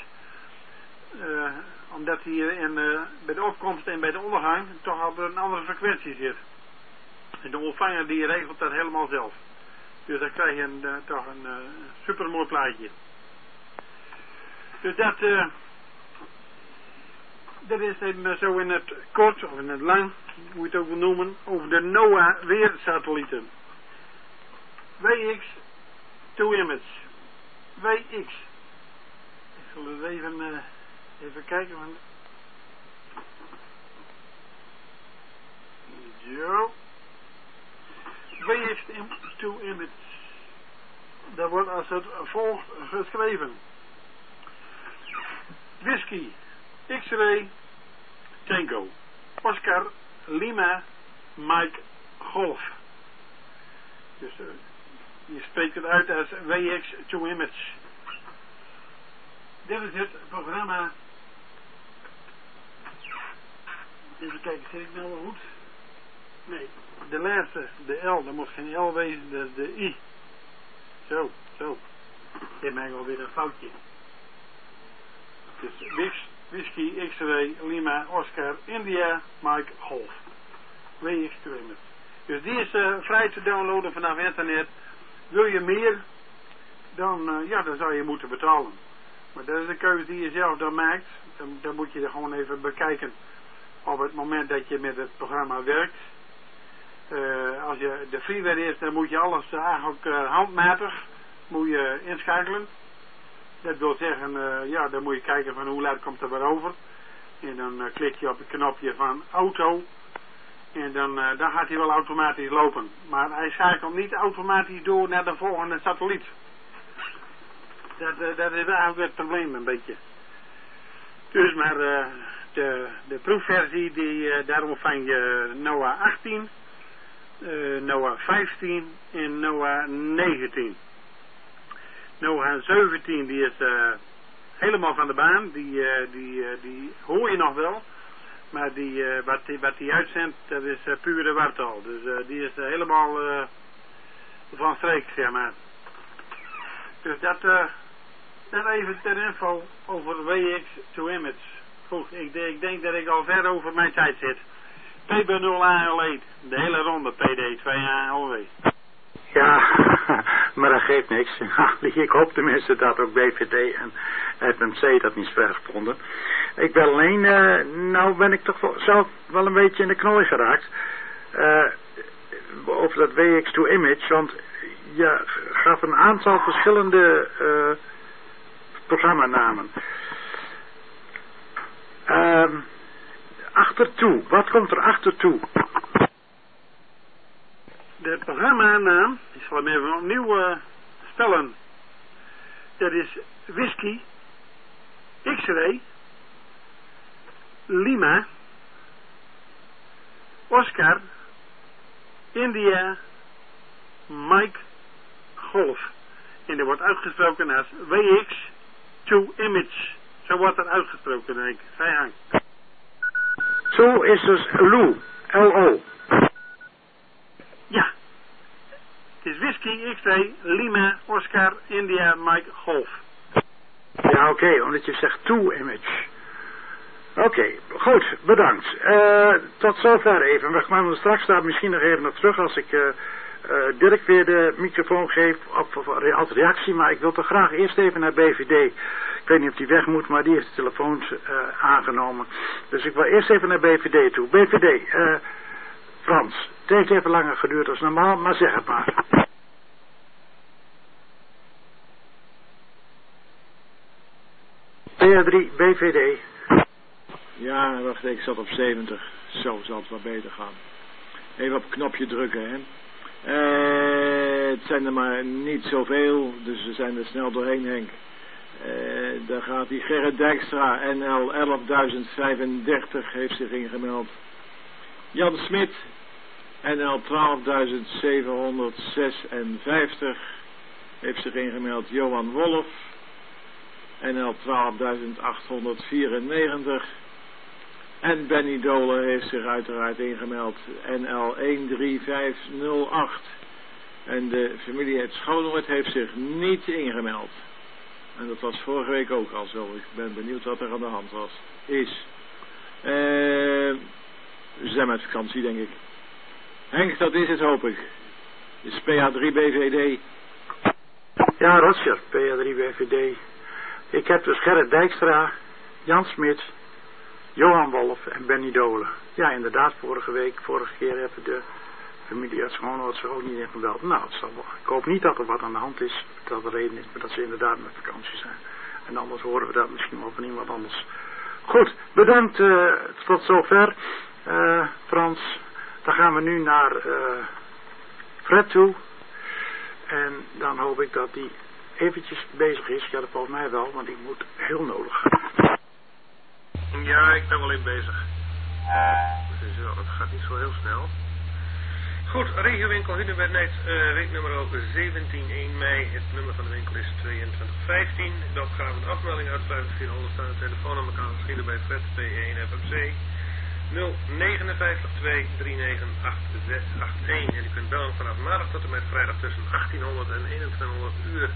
Omdat hij bij de opkomst en bij de ondergang toch al een andere frequentie zit. En de ontvanger die regelt dat helemaal zelf. Dus dan krijg je toch een supermooi plaatje. Dus dat is even zo in het kort of in het lang, hoe je het ook wil noemen, over de NOAA weersatellieten. WX to image. WX. Ik zal het even kijken. Zo. WX to image. Dat wordt als het volgt geschreven. Whisky. X-ray, Tango, Oscar, Lima, Mike, Golf. Dus je spreekt het uit als WX to image. Dit is het programma. Even kijken, zit ik nou wel goed? Nee, de laatste, de L, dat moet geen L wezen, dat is de I. Zo. Dit maakt wel weer een foutje. Dus Whisky, X-ray, Lima, Oscar, India, Mike, Golf. WX to image. Dus die is vrij te downloaden vanaf internet. Wil je meer, dan zou je moeten betalen. Maar dat is de keuze die je zelf dan maakt. Dan moet je er gewoon even bekijken op het moment dat je met het programma werkt. Als je de freeware is, dan moet je alles eigenlijk handmatig moet je inschakelen. Dat wil zeggen, dan moet je kijken van hoe laat komt er weer over. En dan klik je op het knopje van auto. En dan gaat hij wel automatisch lopen. Maar hij schakelt niet automatisch door naar de volgende satelliet. Dat is eigenlijk het probleem een beetje. Dus maar de proefversie, daarom vang je NOAA 18, NOAA 15 en NOAA 19. NOAA 17 die is helemaal van de baan, die hoor je nog wel. Maar wat die uitzendt, dat is pure wartaal. Dus die is helemaal van streek, zeg maar. Dus dat even ter info over WX to Image. Goed, ik denk dat ik al ver over mijn tijd zit. PB0AL8, de hele ronde, PD2ALW. Ja, maar dat geeft niks. Ik hoop tenminste dat ook BVD en FMC dat niet ver vonden. Ik ben alleen, nou ben ik toch zelf wel een beetje in de knooi geraakt. Over dat WX2 Image, want je gaf een aantal verschillende programmanamen. Achtertoe, wat komt er achtertoe? De programmanaam, ik zal hem even opnieuw spellen. Dat is Whisky, X-Ray, Lima, Oscar, India, Mike, Golf. En dat wordt uitgesproken als WX to Image. Zo wordt dat uitgesproken, denk ik. Ga je gang. Zo is dus Lou, L-O. Ja. Het is Whisky, X-Ray, Lima, Oscar, India, Mike, Golf. Ja, oké, omdat je zegt to Image. Oké, goed, bedankt. Tot zover even. We gaan straks daar misschien nog even naar terug als ik Dirk weer de microfoon geef als reactie. Maar ik wil toch graag eerst even naar BVD. Ik weet niet of die weg moet, maar die heeft de telefoons aangenomen. Dus ik wil eerst even naar BVD toe. BVD, Frans, het heeft even langer geduurd als normaal, maar zeg het maar. PR3, BVD. Ja, wacht, ik zat op 70. Zo zal het wel beter gaan. Even op het knopje drukken, hè. Het zijn er maar niet zoveel, dus we zijn er snel doorheen, Henk. Daar gaat die Gerrit Dijkstra, NL 11.035, heeft zich ingemeld. Jan Smit, NL 12.756, heeft zich ingemeld. Johan Wolf, NL 12.894. En Benny Dolen heeft zich uiteraard ingemeld. NL 13508. En de familie Het Schoonhoord heeft zich niet ingemeld. En dat was vorige week ook al zo. Ik ben benieuwd wat er aan de hand was. Ze zijn met vakantie, denk ik. Henk, dat is het, hoop ik. Is PA3 BVD. Ja, Roger, PA3 BVD. Ik heb dus Gerrit Dijkstra, Jan Smit, Johan Wolf en Benny Dolen. Ja, inderdaad, vorige keer hebben de familie uit Schoonhoord zich ook niet ingebeld. Nou, het zal wel. Ik hoop niet dat er wat aan de hand is, dat de reden is, maar dat ze inderdaad met vakantie zijn. En anders horen we dat misschien wel van iemand anders. Goed, bedankt tot zover, Frans. Dan gaan we nu naar Fred toe. En dan hoop ik dat die eventjes bezig is. Ja, dat valt mij wel, want ik moet heel nodig. Ja, ik ben wel in bezig. Dus het gaat niet zo heel snel. Goed, regiowinkel Hunebednijd, weeknummer 17 1 mei. Het nummer van de winkel is 2215. De opgave en afmelding uitschrijven via de onderstaande telefoonnummer kan geschieden bij Fred P1 FMC 059 2398681. En u kunt bellen vanaf maandag tot en met vrijdag tussen 1800 en 2100 uur.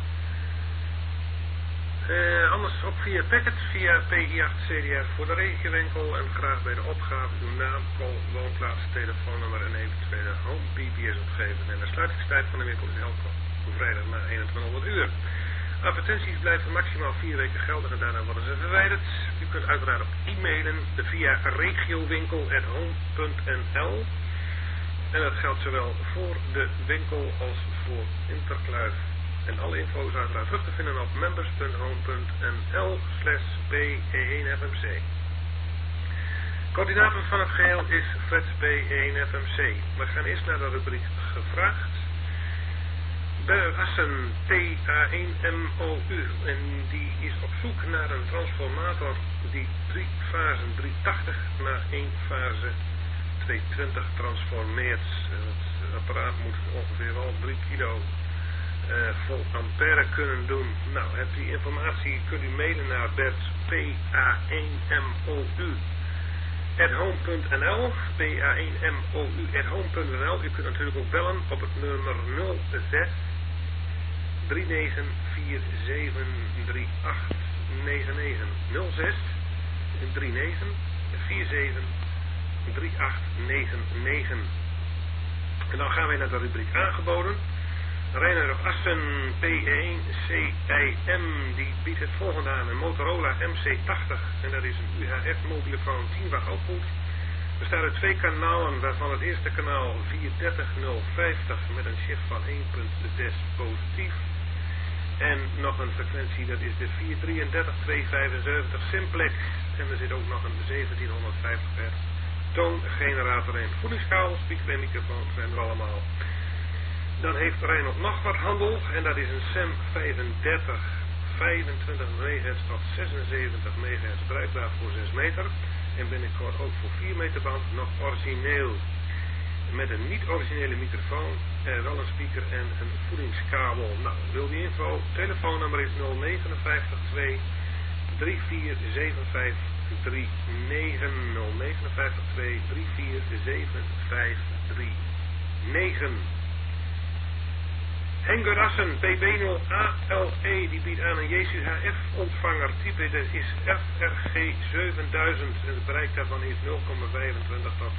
Anders ook via packet, via PI8 CDR voor de regiowinkel en graag bij de opgave uw naam, woonplaats, telefoonnummer en eventuele home PBS opgeven. En de sluitingstijd van de winkel is elke vrijdag na 2100 uur. Advertenties blijven maximaal 4 weken geldig en daarna worden ze verwijderd. U kunt uiteraard ook e-mailen via regiowinkel@home.nl. En dat geldt zowel voor de winkel als voor Interkluif. En alle info is uiteraard terug te vinden op members.home.nl/P1FMC. Coördinator van het geheel is Fred P1FMC. We gaan eerst naar de rubriek gevraagd. Assen TA1MOU. En die is op zoek naar een transformator die 3 fasen 380 naar 1 fase 220 transformeert. Het apparaat moet ongeveer wel 3 kilo vol ampère kunnen doen. Nou, hebt u informatie, kunt u mailen naar Bert PA1MOU @home.nl, PA1MOU@home.nl. U kunt natuurlijk ook bellen op het nummer 06 39473899 06 39473899. En dan gaan wij naar de rubriek aangeboden. Reiner Assen P1 CIM die biedt het volgende aan: een Motorola MC80 en dat is een UHF mobielefoon 10 watt output. Bestaat uit 2 kanalen, waarvan het eerste kanaal 43050 met een shift van 1.6 positief. En nog een frequentie, dat is de 433275 simplex. En er zit ook nog een 1750 hertz toongenerator in. Voedingskabel, speaker en microfoon zijn er allemaal. Dan heeft Reinhold nog wat handel en dat is een SEM 35 25 MHz tot 76 MHz bruikbaar voor 6 meter. En binnenkort ook voor 4 meter band nog origineel. Met een niet-originele microfoon, wel een speaker en een voedingskabel. Nou, wil die info? Telefoonnummer is 059 2 3475 39 059 2 347539. Henker Assen, PB0ALE, die biedt aan een JCHF ontvanger type, dat is FRG 7000 en het bereik daarvan is 0,25 tot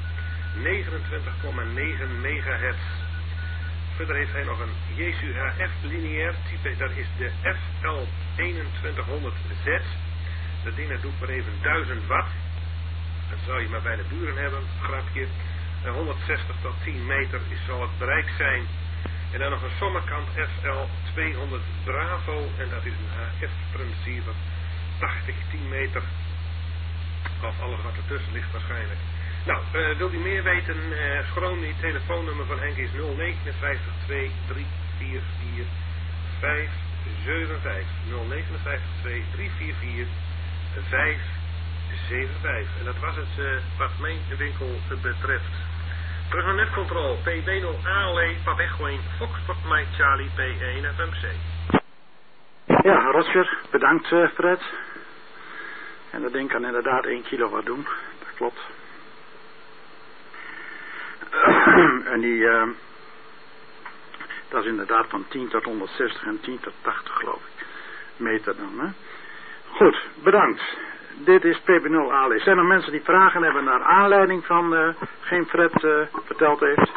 29,9 megahertz. Verder heeft hij nog een JCHF lineair type, dat is de FL2100Z. Dat ding dat doet maar even 1000 watt. Dat zou je maar bij de buren hebben, grapje. 160 tot 10 meter zal het bereik zijn. En dan nog een sommerkant FL200 Bravo. En dat is een HF-transceiver. 80, 10 meter. Of alles wat ertussen ligt waarschijnlijk. Nou, wilt u meer weten? Gewoon die telefoonnummer van Henk is 059 2344 575. 059 2344 575. En dat was het wat mijn winkel betreft. Terug naar Netcontrol, PB0 ALE, Pap Echo 1, Foxtrot Mike Charlie, P1 FMC. Ja, Roger, bedankt Fred. En dat ding kan inderdaad 1 kilowatt doen, dat klopt. En die, dat is inderdaad van 10 tot 160 en 10 tot 80 geloof ik, meter dan, hè. Goed, bedankt. Dit is PB0 ALE. Zijn er mensen die vragen hebben naar aanleiding van geen Fred verteld heeft?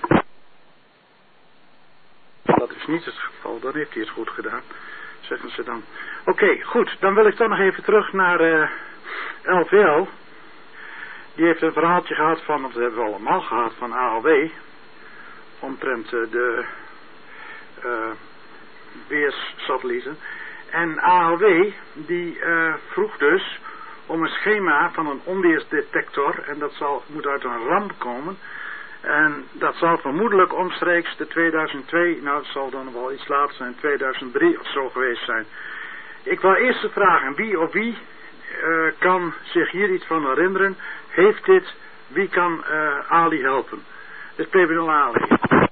Dat is niet het geval, dan heeft hij het goed gedaan, zeggen ze dan. Oké, goed, dan wil ik dan nog even terug naar LVL. Die heeft een verhaaltje gehad van, dat hebben we allemaal gehad, van AOW. Omtrent de weerssatellieten. En AOW, die vroeg dus om een schema van een onweersdetector. En dat moet uit een ramp komen. En dat zal vermoedelijk omstreeks de 2002, nou het zal dan wel iets later zijn, 2003 of zo geweest zijn. Ik wil eerst vragen, wie kan zich hier iets van herinneren? Heeft dit, wie kan Ali helpen? Het PB0 Ali.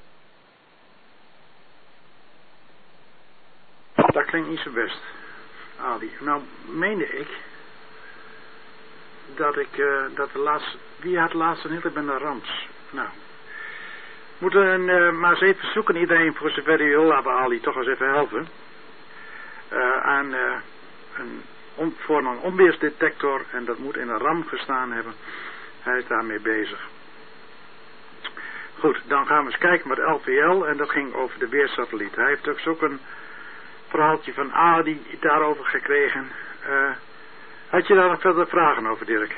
Dat klinkt niet zo best, Ali. Nou, meende ik dat de laatste, wie had laatst een hele bende ramps? Nou, moeten maar eens even zoeken, iedereen voor zover hij wil, laten Ali toch eens even helpen. Voor een onweersdetector, en dat moet in een ram gestaan hebben. Hij is daarmee bezig. Goed, dan gaan we eens kijken met LVL, en dat ging over de weersatelliet. Hij heeft dus ook een verhaaltje van Adi daarover gekregen. Had je daar nog verder vragen over, Dirk?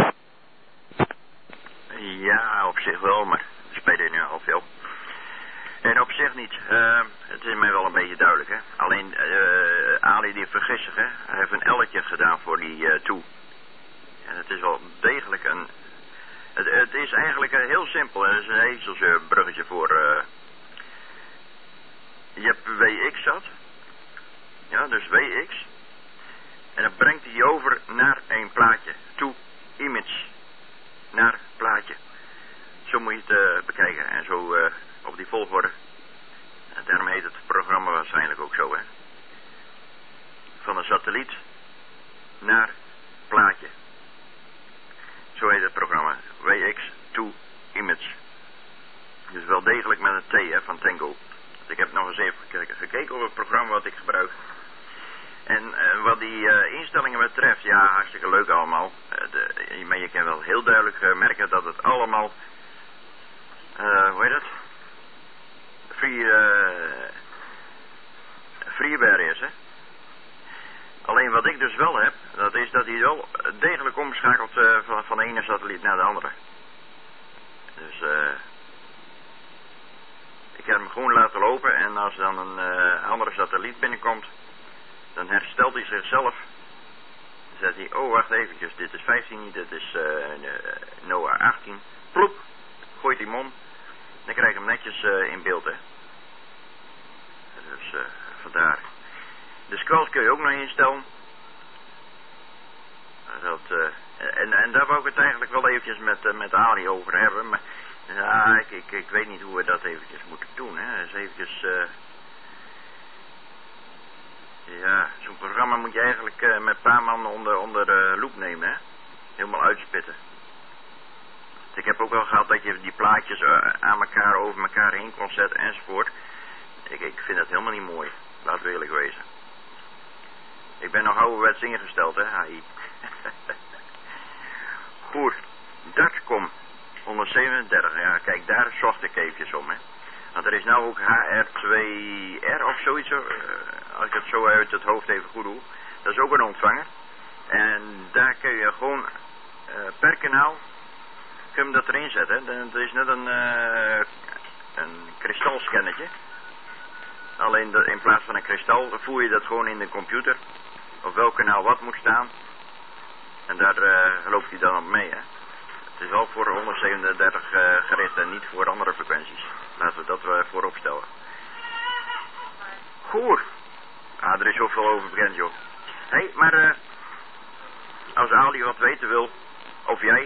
Ja, op zich wel, maar spelen nu al veel. En op zich niet. Het is mij wel een beetje duidelijk, hè. Alleen, Ali die vergist zich, hè. Hij heeft een elletje gedaan voor die toe. En het is wel degelijk een... Het is eigenlijk heel simpel. Het is een ezelsbruggetje voor... je hebt WX zat. Ja, dus WX. En dan brengt hij over naar een plaatje. To image. Naar plaatje. Zo moet je het bekijken. En zo op die volgorde. En daarom heet het programma waarschijnlijk ook zo, hè. Van een satelliet naar plaatje. Zo heet het programma. WX2 Image. Dus wel degelijk met een T, hè, van Tango. Dus ik heb nog eens even gekeken op het programma wat ik gebruik. En wat die instellingen betreft, ja, hartstikke leuk allemaal. Maar je kan wel heel duidelijk merken dat het allemaal, hoe heet het? Freeware is, hè. Alleen wat ik dus wel heb, dat is dat hij wel degelijk omschakelt van de ene satelliet naar de andere. Dus ik heb hem gewoon laten lopen en als dan een andere satelliet binnenkomt, dan herstelt hij zichzelf. Dan zegt hij, oh wacht eventjes, dit is 15 niet, dit is NOAA 18. Ploep, gooit hij hem om, dan krijg je hem netjes in beeld, hè. Dus vandaar. De scrolls kun je ook nog instellen. En daar wou ik het eigenlijk wel eventjes met Ali over hebben. Maar ja, ik weet niet hoe we dat eventjes moeten doen. Hè. Dus eventjes... ja, zo'n programma moet je eigenlijk met een paar man onder loep nemen. Hè. Helemaal uitspitten. Dus ik heb ook wel gehad dat je die plaatjes aan elkaar, over elkaar heen kon zetten enzovoort. Ik vind dat helemaal niet mooi. Laten we eerlijk wezen. Ik ben nog ouderwets ingesteld, hè, HI. Goed, Dutchcom 137, ja, kijk, daar zocht ik eventjes om, hè. Want er is nou ook HR2R of zoiets, als ik het zo uit het hoofd even goed doe. Dat is ook een ontvanger. En daar kun je gewoon per kanaal, kun je dat erin zetten. Het is net een kristalscannetje. Alleen in plaats van een kristal voer je dat gewoon in de computer. Op welk kanaal wat moet staan. En daar loopt hij dan op mee, hè. Het is wel voor 137 gericht en niet voor andere frequenties. Laten we dat voorop stellen. Goed. Ah, er is zoveel over bekend, joh. Hé, maar als Ali wat weten wil, of jij,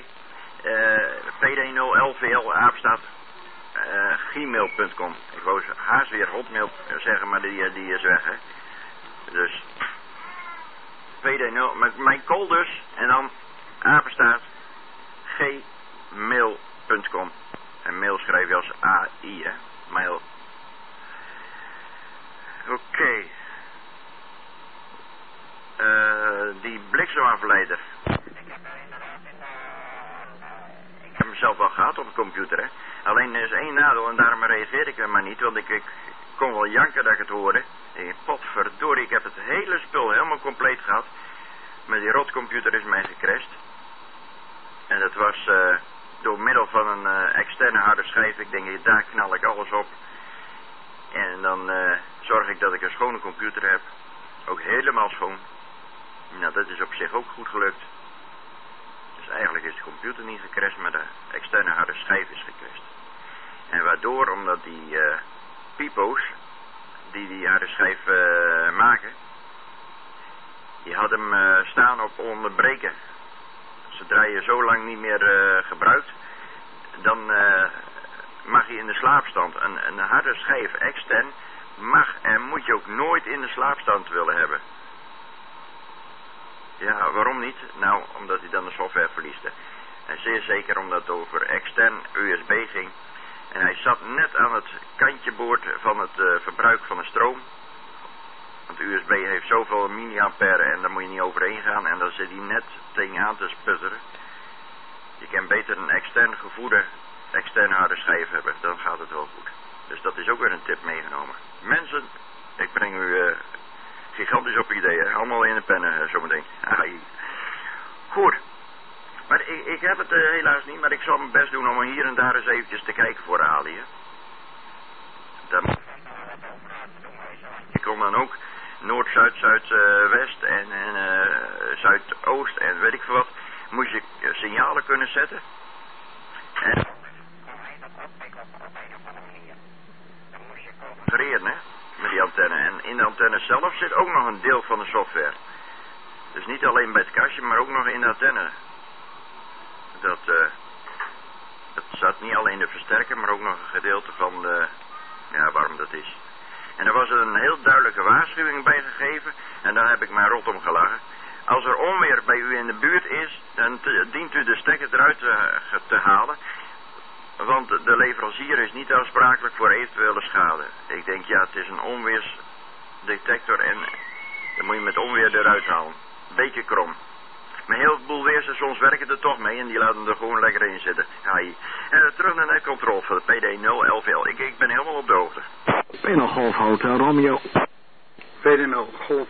PD0LVL apenstaat gmail.com. Ik wou haast weer hotmail zeggen, maar die is weg, hè. Dus PD0, met mijn call dus, en dan apenstaat gmail.com. En mail schrijf je als AI, hè. Mail. Oké. Die bliksemafleider. Ik heb hem zelf wel gehad op de computer, hè. Alleen er is één nadeel en daarom reageer ik er maar niet, want ik kon wel janken dat ik het hoorde. Potverdorie, ik heb het hele spul helemaal compleet gehad. Maar die rotcomputer is mij gecrashed. En dat was door middel van een externe harde schijf. Ik denk, daar knal ik alles op. En dan zorg ik dat ik een schone computer heb. Ook helemaal schoon. Nou, dat is op zich ook goed gelukt. Dus eigenlijk is de computer niet gecrashed, maar de externe harde schijf is gecrashed. En waardoor, omdat die pipo's die harde schijf maken, die had hem staan op onderbreken. Zodra je zo lang niet meer gebruikt, dan mag je in de slaapstand. Een harde schijf extern mag en moet je ook nooit in de slaapstand willen hebben. Ja, waarom niet? Nou, omdat hij dan de software verliest. En zeer zeker omdat het over extern USB ging. En hij zat net aan het kantje boord van het verbruik van de stroom. Want USB heeft zoveel milliampère en daar moet je niet overheen gaan. En dan zit hij net tegenaan te sputteren. Je kan beter een extern gevoede, externe harde schijf hebben. Dan gaat het wel goed. Dus dat is ook weer een tip meegenomen. Mensen, ik breng u gigantisch op ideeën. Allemaal in de pennen zometeen. Goed. Maar ik heb het helaas niet, maar ik zal mijn best doen om hier en daar eens eventjes te kijken voor Ali. Ik kon dan ook Noord, Zuid, Zuidwest en Zuidoost en weet ik veel wat. Moest je signalen kunnen zetten. En opereren, hè, met die antenne. En in de antenne zelf zit ook nog een deel van de software. Dus niet alleen bij het kastje, maar ook nog in de antenne. Dat zat niet alleen de versterker, maar ook nog een gedeelte van de, ja, waarom dat is. En er was een heel duidelijke waarschuwing bij gegeven. En daar heb ik mij rot om gelachen. Als er onweer bij u in de buurt is, dan dient u de stekker eruit te halen. Want de leverancier is niet aansprakelijk voor eventuele schade. Ik denk, ja, het is een onweersdetector en dan moet je met onweer eruit halen. Beetje krom. Maar heel veel weerstations werken er toch mee en die laten er gewoon lekker in zitten. Terug naar de controle van de PD011L. Ik ben helemaal op de hoogte. PD0 Golf Hotel Romeo. PD0 Golf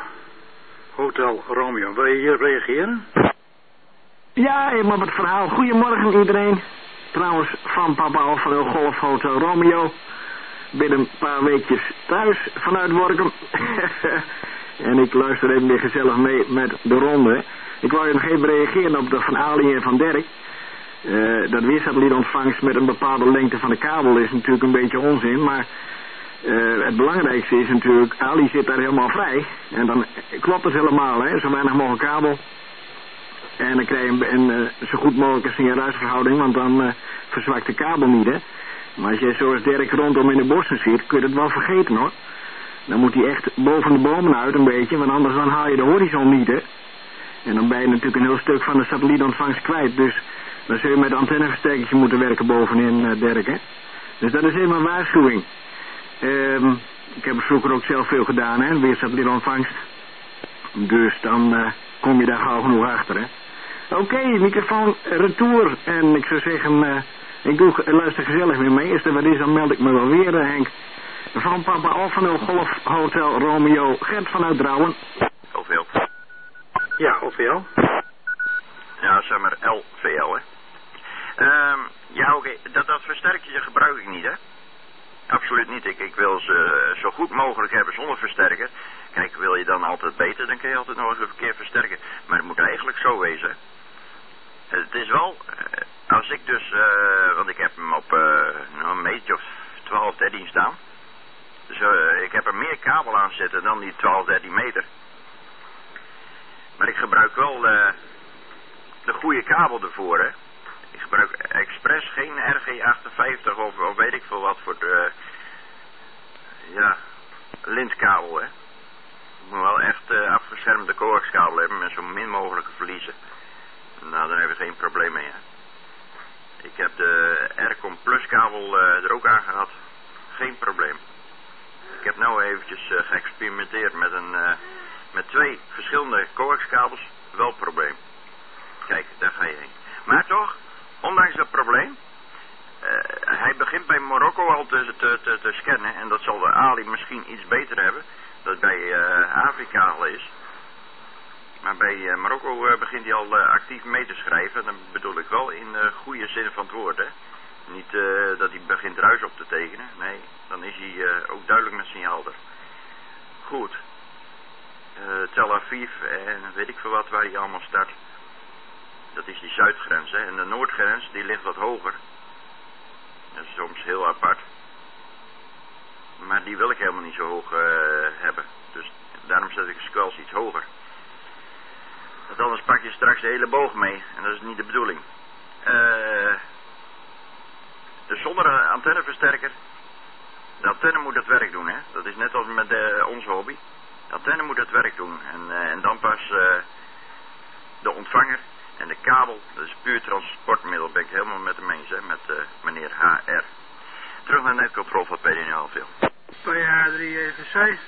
Hotel Romeo. Wil je hier reageren? Ja, even op het verhaal. Goedemorgen iedereen. Trouwens, van Papa Alfa Golf Hotel Romeo. Binnen een paar weekjes thuis vanuit Workum. En ik luister even weer gezellig mee met de ronde. Ik wou je nog even reageren op de van Ali en van Dirk. Dat weersatelietontvangst met een bepaalde lengte van de kabel is natuurlijk een beetje onzin. Maar het belangrijkste is natuurlijk, Ali zit daar helemaal vrij. En dan klopt het helemaal, hè. Zo weinig mogelijk kabel. En dan krijg je een zo goed mogelijke signaal-ruisverhouding, want dan verzwakt de kabel niet, hè. Maar als jij zoals Dirk rondom in de bossen zit, kun je het wel vergeten, hoor. Dan moet hij echt boven de bomen uit een beetje, want anders dan haal je de horizon niet, hè. En dan ben je natuurlijk een heel stuk van de satellietontvangst kwijt, dus dan zul je met een antenneversterkertje moeten werken bovenin, Dirk, hè. Dus dat is even een waarschuwing. Ik heb het vroeger ook zelf veel gedaan, hè, weer satellietontvangst. Dus dan kom je daar gauw genoeg achter, hè. Oké, microfoon retour. En ik zou zeggen, luister gezellig weer mee. Als er wat is, dan meld ik me wel weer, Henk. Van Papa Alfa Golf Hotel Romeo, Gert vanuit Drouwen. OVL. Ja, OVL. Ja, zeg maar LVL, hè. Ja, oké, dat versterkertje gebruik ik niet, hè. Absoluut niet. Ik wil ze zo goed mogelijk hebben zonder versterker. Kijk, wil je dan altijd beter, dan kun je altijd nog eens een keer versterken. Maar het moet eigenlijk zo wezen. Het is wel, als ik dus, want ik heb hem op een meter of 12, 13 staan. Dus ik heb er meer kabel aan zitten dan die 12, 13 meter. Maar ik gebruik wel de goede kabel ervoor, hè. Ik gebruik expres geen RG58 of weet ik veel wat voor de, lintkabel, hè. Ik moet wel echt afgeschermde coaxkabel hebben met zo min mogelijke verliezen. Nou, dan heb je geen probleem mee, hè. Ik heb de Aircom Plus kabel er ook aan gehad. Geen probleem. Ik heb nou eventjes geëxperimenteerd met 2 verschillende coaxkabels. Wel probleem. Kijk, daar ga je heen. Maar toch, ondanks dat probleem, hij begint bij Marokko al te scannen. En dat zal de Ali misschien iets beter hebben. Dat bij Afrika al is. Maar bij Marokko begint hij al actief mee te schrijven. Dan bedoel ik wel in goede zin van het woord, hè. Niet dat hij begint ruis op te tekenen. Nee, dan is hij ook duidelijk met signaal er. Goed. Tel Aviv en weet ik veel wat waar hij allemaal start. Dat is die zuidgrens, hè. En de noordgrens die ligt wat hoger. Dat is soms heel apart. Maar die wil ik helemaal niet zo hoog hebben. Dus daarom zet ik de squels iets hoger. Want anders pak je straks de hele boog mee. En dat is niet de bedoeling. Dus zonder antenneversterker. De antenne moet het werk doen, hè. Dat is net als met onze hobby. De antenne moet het werk doen. En dan pas de ontvanger en de kabel. Dat is puur transportmiddel. Ben ik helemaal met hem eens, hè. Met meneer HR. Terug naar netcontrole van PD0 veel. PA3 even C.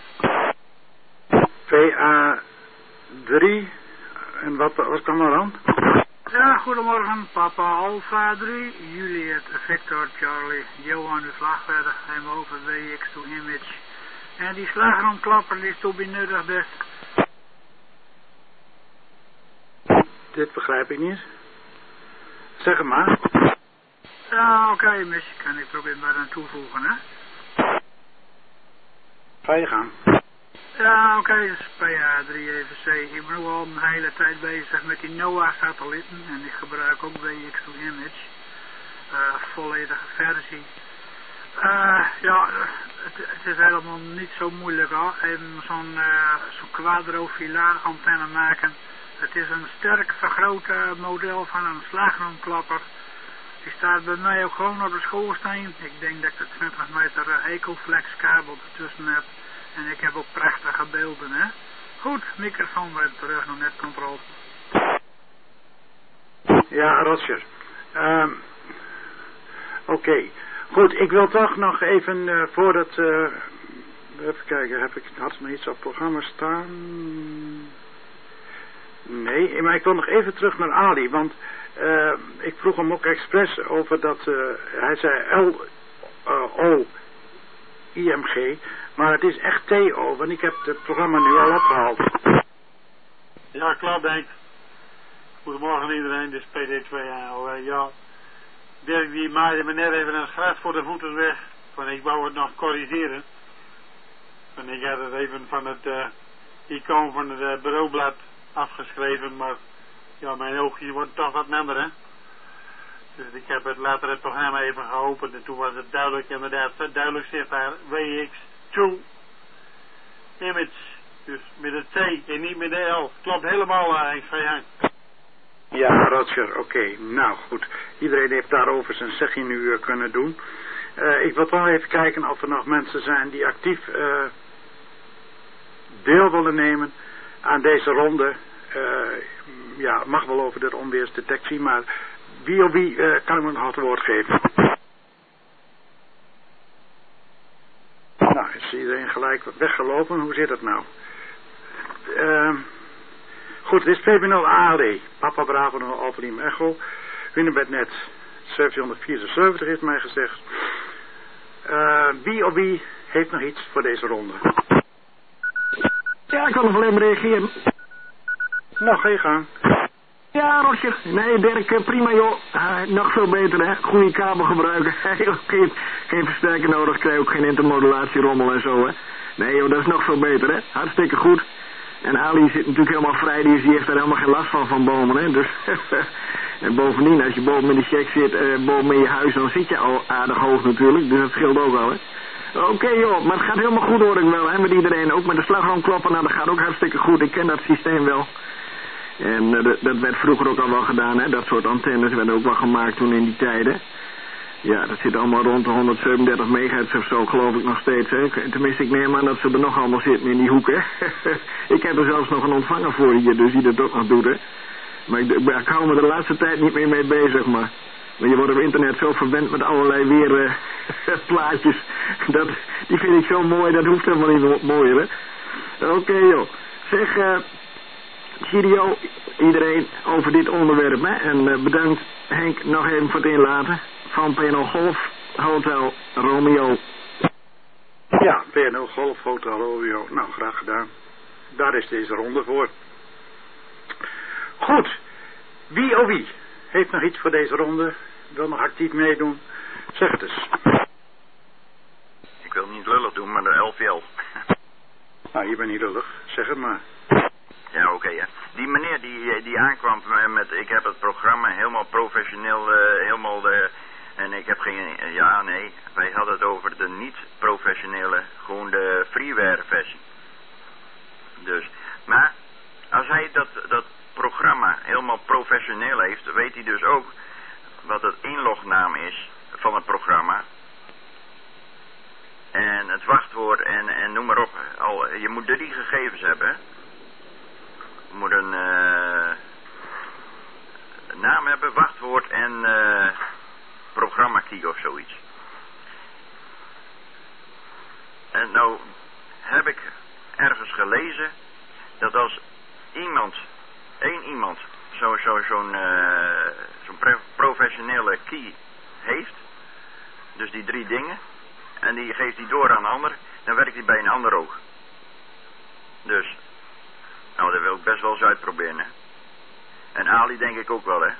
PA3. En wat kan er aan? Ja, goedemorgen. Papa Alpha 3, Juliet Victor Charlie, Johan de Slagverder, hem over WX to Image. En die slagroomklapper die is toe benuttigde. Dit begrijp ik niet. Zeg het maar. Ja, oké, misschien kan ik proberen maar aan toevoegen, hè. Ga je gang. Ja, oké, dus PA3 even C. Ik ben nu al een hele tijd bezig met die NOAA-satellieten en ik gebruik ook WX to Image. Volledige versie. Het is helemaal niet zo moeilijk hoor. Even zo'n quadrofilaar antenne maken. Het is een sterk vergroot model van een slagroomklapper. Die staat bij mij ook gewoon op de schoorsteen. Ik denk dat ik de 20 meter Ecoflex kabel ertussen heb. En ik heb ook prachtige beelden, hè. Goed, microfoon weer terug naar netcontrole. Ja, Roger. Oké. Goed, ik wil toch nog even voordat... even kijken, had er nog iets op het programma staan? Nee, maar ik wil nog even terug naar Ali, want ik vroeg hem ook expres over dat... hij zei L-O-I-M-G, maar het is echt T-O, want ik heb het programma nu al opgehaald. Ja, klopt, denk ik. Goedemorgen iedereen, dit is PD2AOW. Ja, Dirk die maaide me net even een gras voor de voeten weg. Van ik wou het nog corrigeren. En ik had het even van het icoon van het bureaublad afgeschreven, maar ja, mijn oogje wordt toch wat minder, hè. Dus ik heb het later het programma even geopend en toen was het duidelijk, inderdaad, duidelijk zichtbaar, WX2 image. Dus met het C en niet met de L. Klopt helemaal, Henk van Jank. Ja, Roger, oké. Nou, goed. Iedereen heeft daarover zijn zegje nu kunnen doen. Ik wil wel even kijken of er nog mensen zijn die actief deel willen nemen aan deze ronde. Ja, mag wel over de onweersdetectie, maar wie of wie kan ik me nog het woord geven? Nou, is iedereen gelijk weggelopen? Hoe zit het nou? Goed, dit is PB0 AD. Papa Bravo 0 Alpha Lima Echo. Winnenbed net 774 heeft mij gezegd. Wie of wie heeft nog iets voor deze ronde? Ja, ik kan nog alleen maar reageren. Nou, ga je gang. Ja, Roger. Nee, Dirk, prima joh. Nog veel beter, hè. Goede kabel gebruiken. Geen versterker nodig, krijg ook geen intermodulatierommel en zo, hè. Nee joh, dat is nog veel beter, hè. Hartstikke goed. En Ali zit natuurlijk helemaal vrij, die heeft daar helemaal geen last van bomen, hè. Dus, en bovendien, als je boven in de check zit, boven in je huis, dan zit je al aardig hoog natuurlijk. Dus dat scheelt ook al, hè. Oké joh, maar het gaat helemaal goed hoor ik wel, hè, met iedereen. Ook met de slagroom kloppen, nou dat gaat ook hartstikke goed. Ik ken dat systeem wel. En dat werd vroeger ook al wel gedaan, hè. Dat soort antennes werden ook wel gemaakt toen in die tijden. Ja, dat zit allemaal rond de 137 megahertz of zo, geloof ik nog steeds, hè. Tenminste, ik neem aan dat ze er nog allemaal zitten in die hoek, hè. Ik heb er zelfs nog een ontvanger voor hier, dus die dat ook nog doet, hè. Maar ik hou me de laatste tijd niet meer mee bezig, maar je wordt op internet zo verwend met allerlei weer plaatjes. Die vind ik zo mooi, dat hoeft helemaal niet mooier, hè. Oké, joh. Zeg, Sirio, iedereen over dit onderwerp, hè. En bedankt Henk nog even voor het inlaten. Van PNO Golf, Hotel Romeo. Ja, PNO Golf, Hotel Romeo. Nou, graag gedaan. Daar is deze ronde voor. Goed. Wie of wie heeft nog iets voor deze ronde? Wil nog actief meedoen? Zeg het eens. Ik wil niet lullig doen, maar de LVL. Nou, je bent niet lullig. Zeg het maar. Ja, oké, ja. Die meneer die aankwam met, ik heb het programma helemaal professioneel, en ik heb geen, ja, nee, wij hadden het over de niet-professionele, gewoon de freeware versie. Dus, maar, als hij dat programma helemaal professioneel heeft, weet hij dus ook wat het inlognaam is van het programma. En het wachtwoord en noem maar op. Je moet 3 gegevens hebben, hè. Je moet een naam hebben, wachtwoord en programma-key of zoiets. En nou heb ik ergens gelezen dat als één iemand zo'n professionele key heeft, dus die 3 dingen, en die geeft die door aan een ander, dan werkt die bij een ander ook. Dus, nou, dat wil ik best wel eens uitproberen, hè. En Ali denk ik ook wel, hè.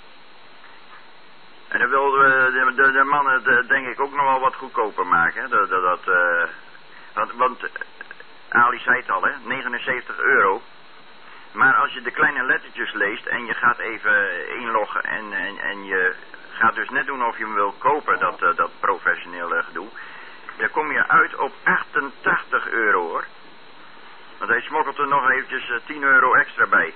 En dan wil de mannen denk ik ook nog wel wat goedkoper maken, hè. Want Ali zei het al, hè, €79. Maar als je de kleine lettertjes leest en je gaat even inloggen en je gaat dus net doen of je hem wil kopen, dat professionele gedoe, dan kom je uit op €88 hoor. Want hij smokkelt er nog eventjes €10 extra bij.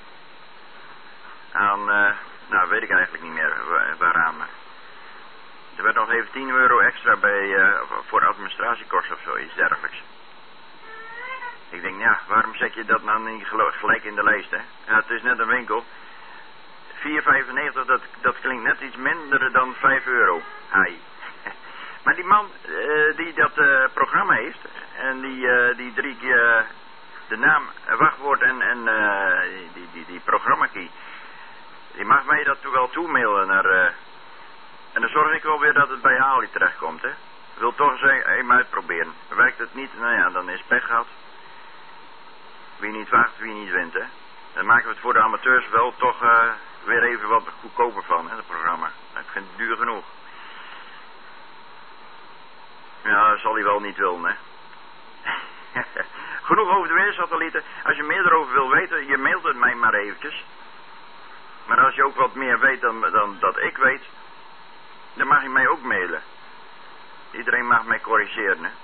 Aan, nou weet ik eigenlijk niet meer waaraan. Er werd nog even €10 extra bij voor administratiekosten of zoiets dergelijks. Ik denk, ja, waarom zet je dat nou niet gelijk in de lijst, hè? Ja, het is net een winkel. 4,95, dat klinkt net iets minder dan €5. Hai. Maar die man die dat programma heeft, en die 3 keer de naam, wachtwoord en die programma-key, die mag mij dat toch wel toemailen naar... en dan zorg ik wel weer dat het bij Ali terechtkomt, hè. Ik wil toch eens even uitproberen. Werkt het niet, nou ja, dan is pech gehad. Wie niet wacht, wie niet wint, hè. Dan maken we het voor de amateurs wel toch weer even wat goedkoper van, hè, het programma. Ik vind het duur genoeg. Ja, dat zal hij wel niet willen, hè. Genoeg over de weersatellieten. Als je meer erover wil weten, je mailt het mij maar eventjes. Maar als je ook wat meer weet dan dat ik weet, dan mag je mij ook mailen. Iedereen mag mij corrigeren, hè.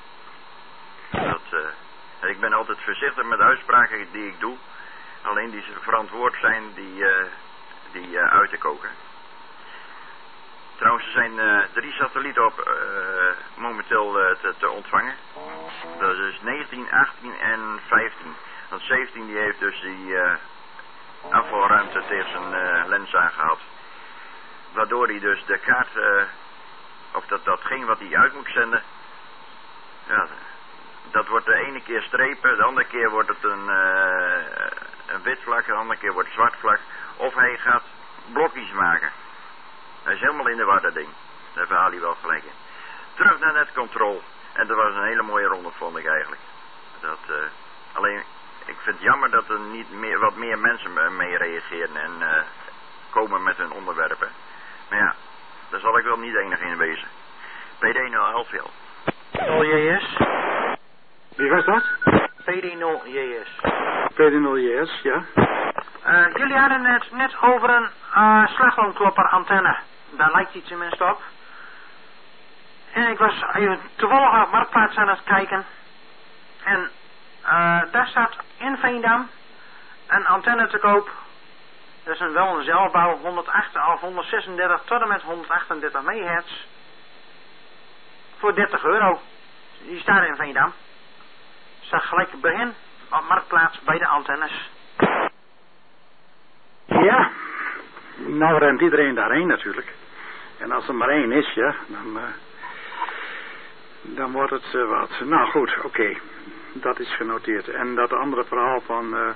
Ik ben altijd voorzichtig met uitspraken die ik doe. Alleen die verantwoord zijn die uit te koken. Trouwens, er zijn 3 satellieten op momenteel te ontvangen. Dat is 19, 18 en 15. Want 17 die heeft dus die afvalruimte tegen zijn lens aangehad. Waardoor hij dus de kaart, of datgene wat hij uit moet zenden, ja, dat wordt de ene keer strepen, de andere keer wordt het een wit vlak, de andere keer wordt het zwart vlak. Of hij gaat blokjes maken. Hij is helemaal in de war, dat ding. Daar verhaal hij wel gelijk in. Terug naar netcontrol. En dat was een hele mooie ronde, vond ik eigenlijk. Alleen, ik vind het jammer dat er niet wat meer mensen mee reageren en komen met hun onderwerpen. Maar ja, daar zal ik wel niet enig in wezen. PD011. 0JS. Wie was dat? PD0JS. PD0JS, ja. Jullie hadden het net over een slagroomklopper antenne. Daar lijkt iets tenminste op. En ik was even toevallig op Marktplaats aan het kijken. En daar staat in Veendam een antenne te koop. Dat is wel een zelfbouw, 108 of 136 tot en met 138 MHz. Voor €30. Die staat in Veendam. Zag gelijk begin op Marktplaats bij de antennes. Ja, nou rent iedereen daarheen natuurlijk. En als er maar één is, ja, dan wordt het wat. Nou goed, oké. Dat is genoteerd. En dat andere verhaal van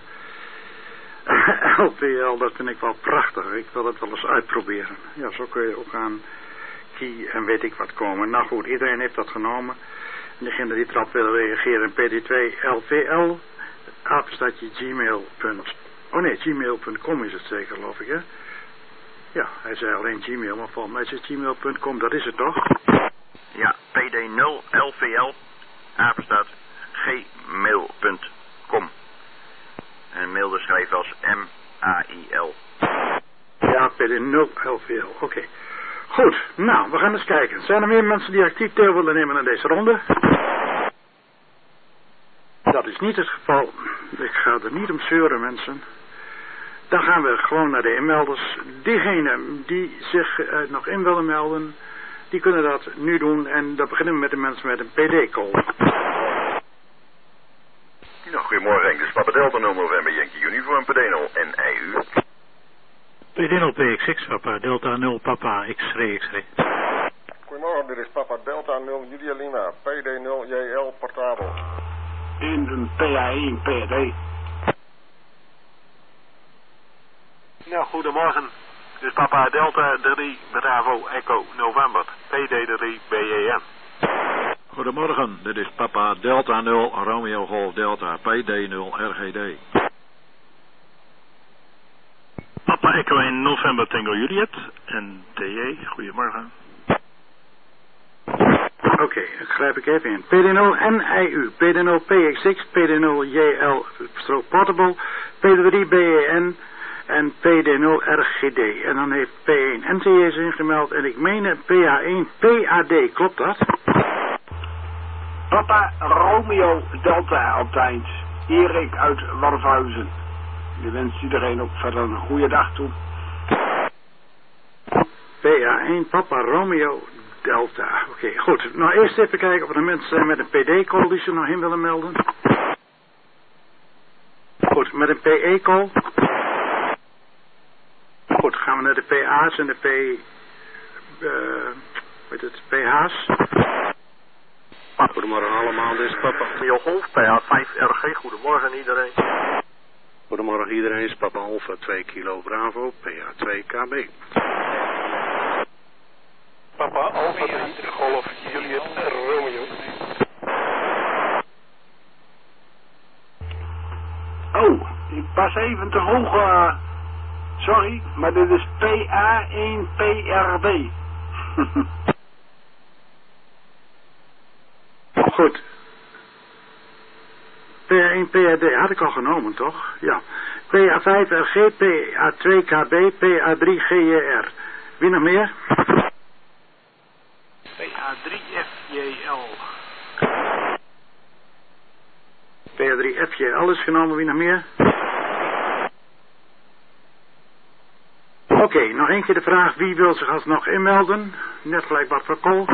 LPL, dat vind ik wel prachtig. Ik wil het wel eens uitproberen. Ja, zo kun je ook aan key en weet ik wat komen. Nou goed, iedereen heeft dat genomen. En degene die erop willen reageren, PD2LVL, apenstaatje gmail.com is het zeker, geloof ik, hè? Ja, hij zei alleen Gmail, maar volgens mij is het gmail.com, dat is het toch? Ja, PD0LVL, apenstaat gmail.com. En mail dus schrijven als MAIL. Ja, PD0LVL, oké. Goed, nou, we gaan eens kijken. Zijn er meer mensen die actief deel willen nemen aan deze ronde? Dat is niet het geval. Ik ga er niet om zeuren, mensen. Dan gaan we gewoon naar de inmelders. Diegenen die zich nog in willen melden, die kunnen dat nu doen. En dan beginnen we met de mensen met een PD-call. Nou, goedemorgen, dit is Papa Delta 0 November Yankee Uniform PD0 en IU. PD0 PX6, Papa Delta 0 Papa X-ray. Goedemorgen, dit is Papa Delta 0 Julia Lima, PD0 JL portabel. In een PA1 PD. Nou, goedemorgen. Dit is Papa Delta 3 Bravo Echo November, PD3 BEN. Goedemorgen, dit is Papa Delta 0 Romeo Golf Delta PD0 RGD. Papa Echo 1 November Tango Juliet en TJ, goedemorgen. Oké, dat grijp ik even in. PD0 NIU, PD0 PX6, PD0 JL Portable, PD3 BEN en PD0 RGD. En dan heeft P1 NTS ingemeld en ik meen PA1 PAD, klopt dat? Papa Romeo Delta Alpijns, Erik uit Warfhuizen. Ik wens iedereen ook verder een goede dag toe. PA1 Papa Romeo Delta. Oké, goed. Nou, eerst even kijken of er mensen zijn met een PD-call die ze nog in willen melden. Goed, met een P-eco. Goed, gaan we naar de PA's en de PH's. Goedemorgen allemaal, dit is Papa Golf, PA5RG. Goedemorgen iedereen. Goedemorgen iedereen, is Papa Alfa 2 kilo Bravo, PA2 KB. Papa Alfa 3 Golf Juliet Romeo. Oh, ik pas even te hoog. Sorry, maar dit is PA1PRD. Goed. PA1PRD had ik al genomen, toch? Ja. PA5RG, PA2KB, PA3GJR. Wie nog meer? PA3FJL. PA3FJL is genomen, wie nog meer? Oké, nog één keer de vraag, wie wil zich alsnog inmelden? Net gelijk Bart van Kool.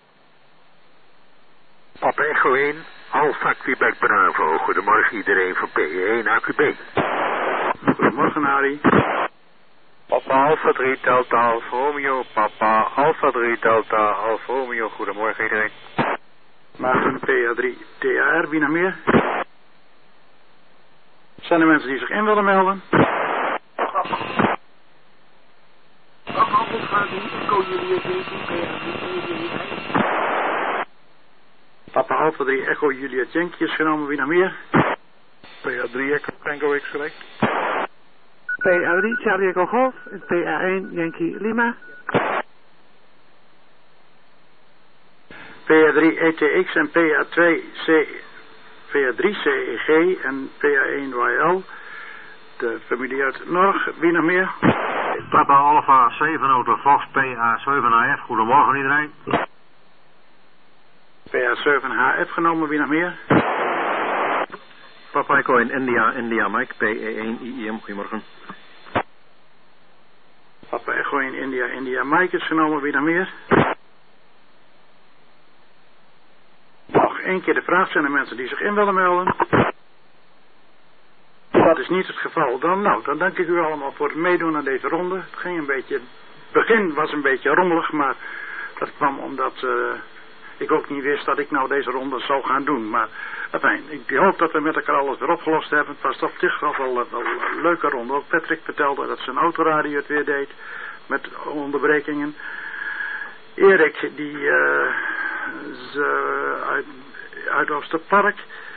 Papa Echo 1, Alpha Quebec Bravo. Goedemorgen iedereen van PE1 AQB. Goedemorgen Arie. Papa Alpha 3 Delta Alfa Romeo. Papa Alpha 3 Delta Alfa Romeo. Goedemorgen iedereen. Maar een PA3 TAR, wie nog meer? Zijn er mensen die zich in willen melden? Papa Alpha 3 Echo Juliet Yankee is genomen, wie nog meer? PA3 Echo Tango X-ray. PA3 Charlie Echo Golf en PA1 Yankee Lima. PA3 ETX en PA3 CEG en PA1 YL. De familie uit Norg, wie nog meer? Papa Alpha 7 Auto Fox PA7HF. Goedemorgen iedereen. PA7HF genomen, wie nog meer? Papa Echo in India Mike PE1 IEM. Goedemorgen. Papa Echo in India Mike is genomen, wie nog meer? Nog één keer de vraag, zijn er mensen die zich in willen melden? Dat is niet het geval. Dan dank ik u allemaal voor het meedoen aan deze ronde. Het ging een beetje, het begin was een beetje rommelig, maar dat kwam omdat ik ook niet wist dat ik nou deze ronde zou gaan doen. Maar fijn, ik hoop dat we met elkaar alles weer opgelost hebben. Het was toch op zich wel een leuke ronde. Ook Patrick vertelde dat zijn autoradio het weer deed, met onderbrekingen. Erik, die is uit Oosterpark.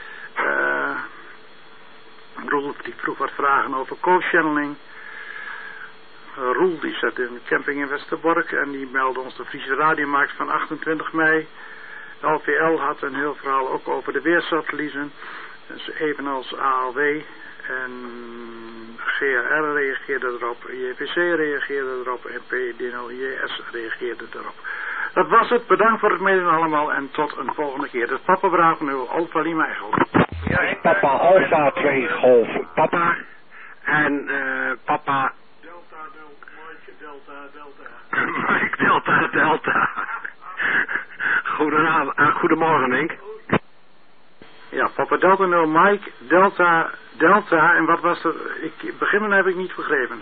Roel, die vroeg wat vragen over co-channeling. Roel, die zat in een camping in Westerbork en die meldde ons de Friese Radiomarkt van 28 mei. LVL had een heel verhaal ook over de weersatellieten. Dus evenals ALW en GRR reageerde erop, JVC reageerde erop en PDNL-JS reageerde erop. Dat was het. Bedankt voor het meedoen allemaal en tot een volgende keer. Dus Papa Bravo nu, Alpha Lima Echo. Ja, Papa Alpha 2 Golf Papa en Papa Mike Delta. Goedemorgen Henk. Ja, Papa Delta 0 Mike Delta en wat was er? Beginnen heb ik niet begrepen.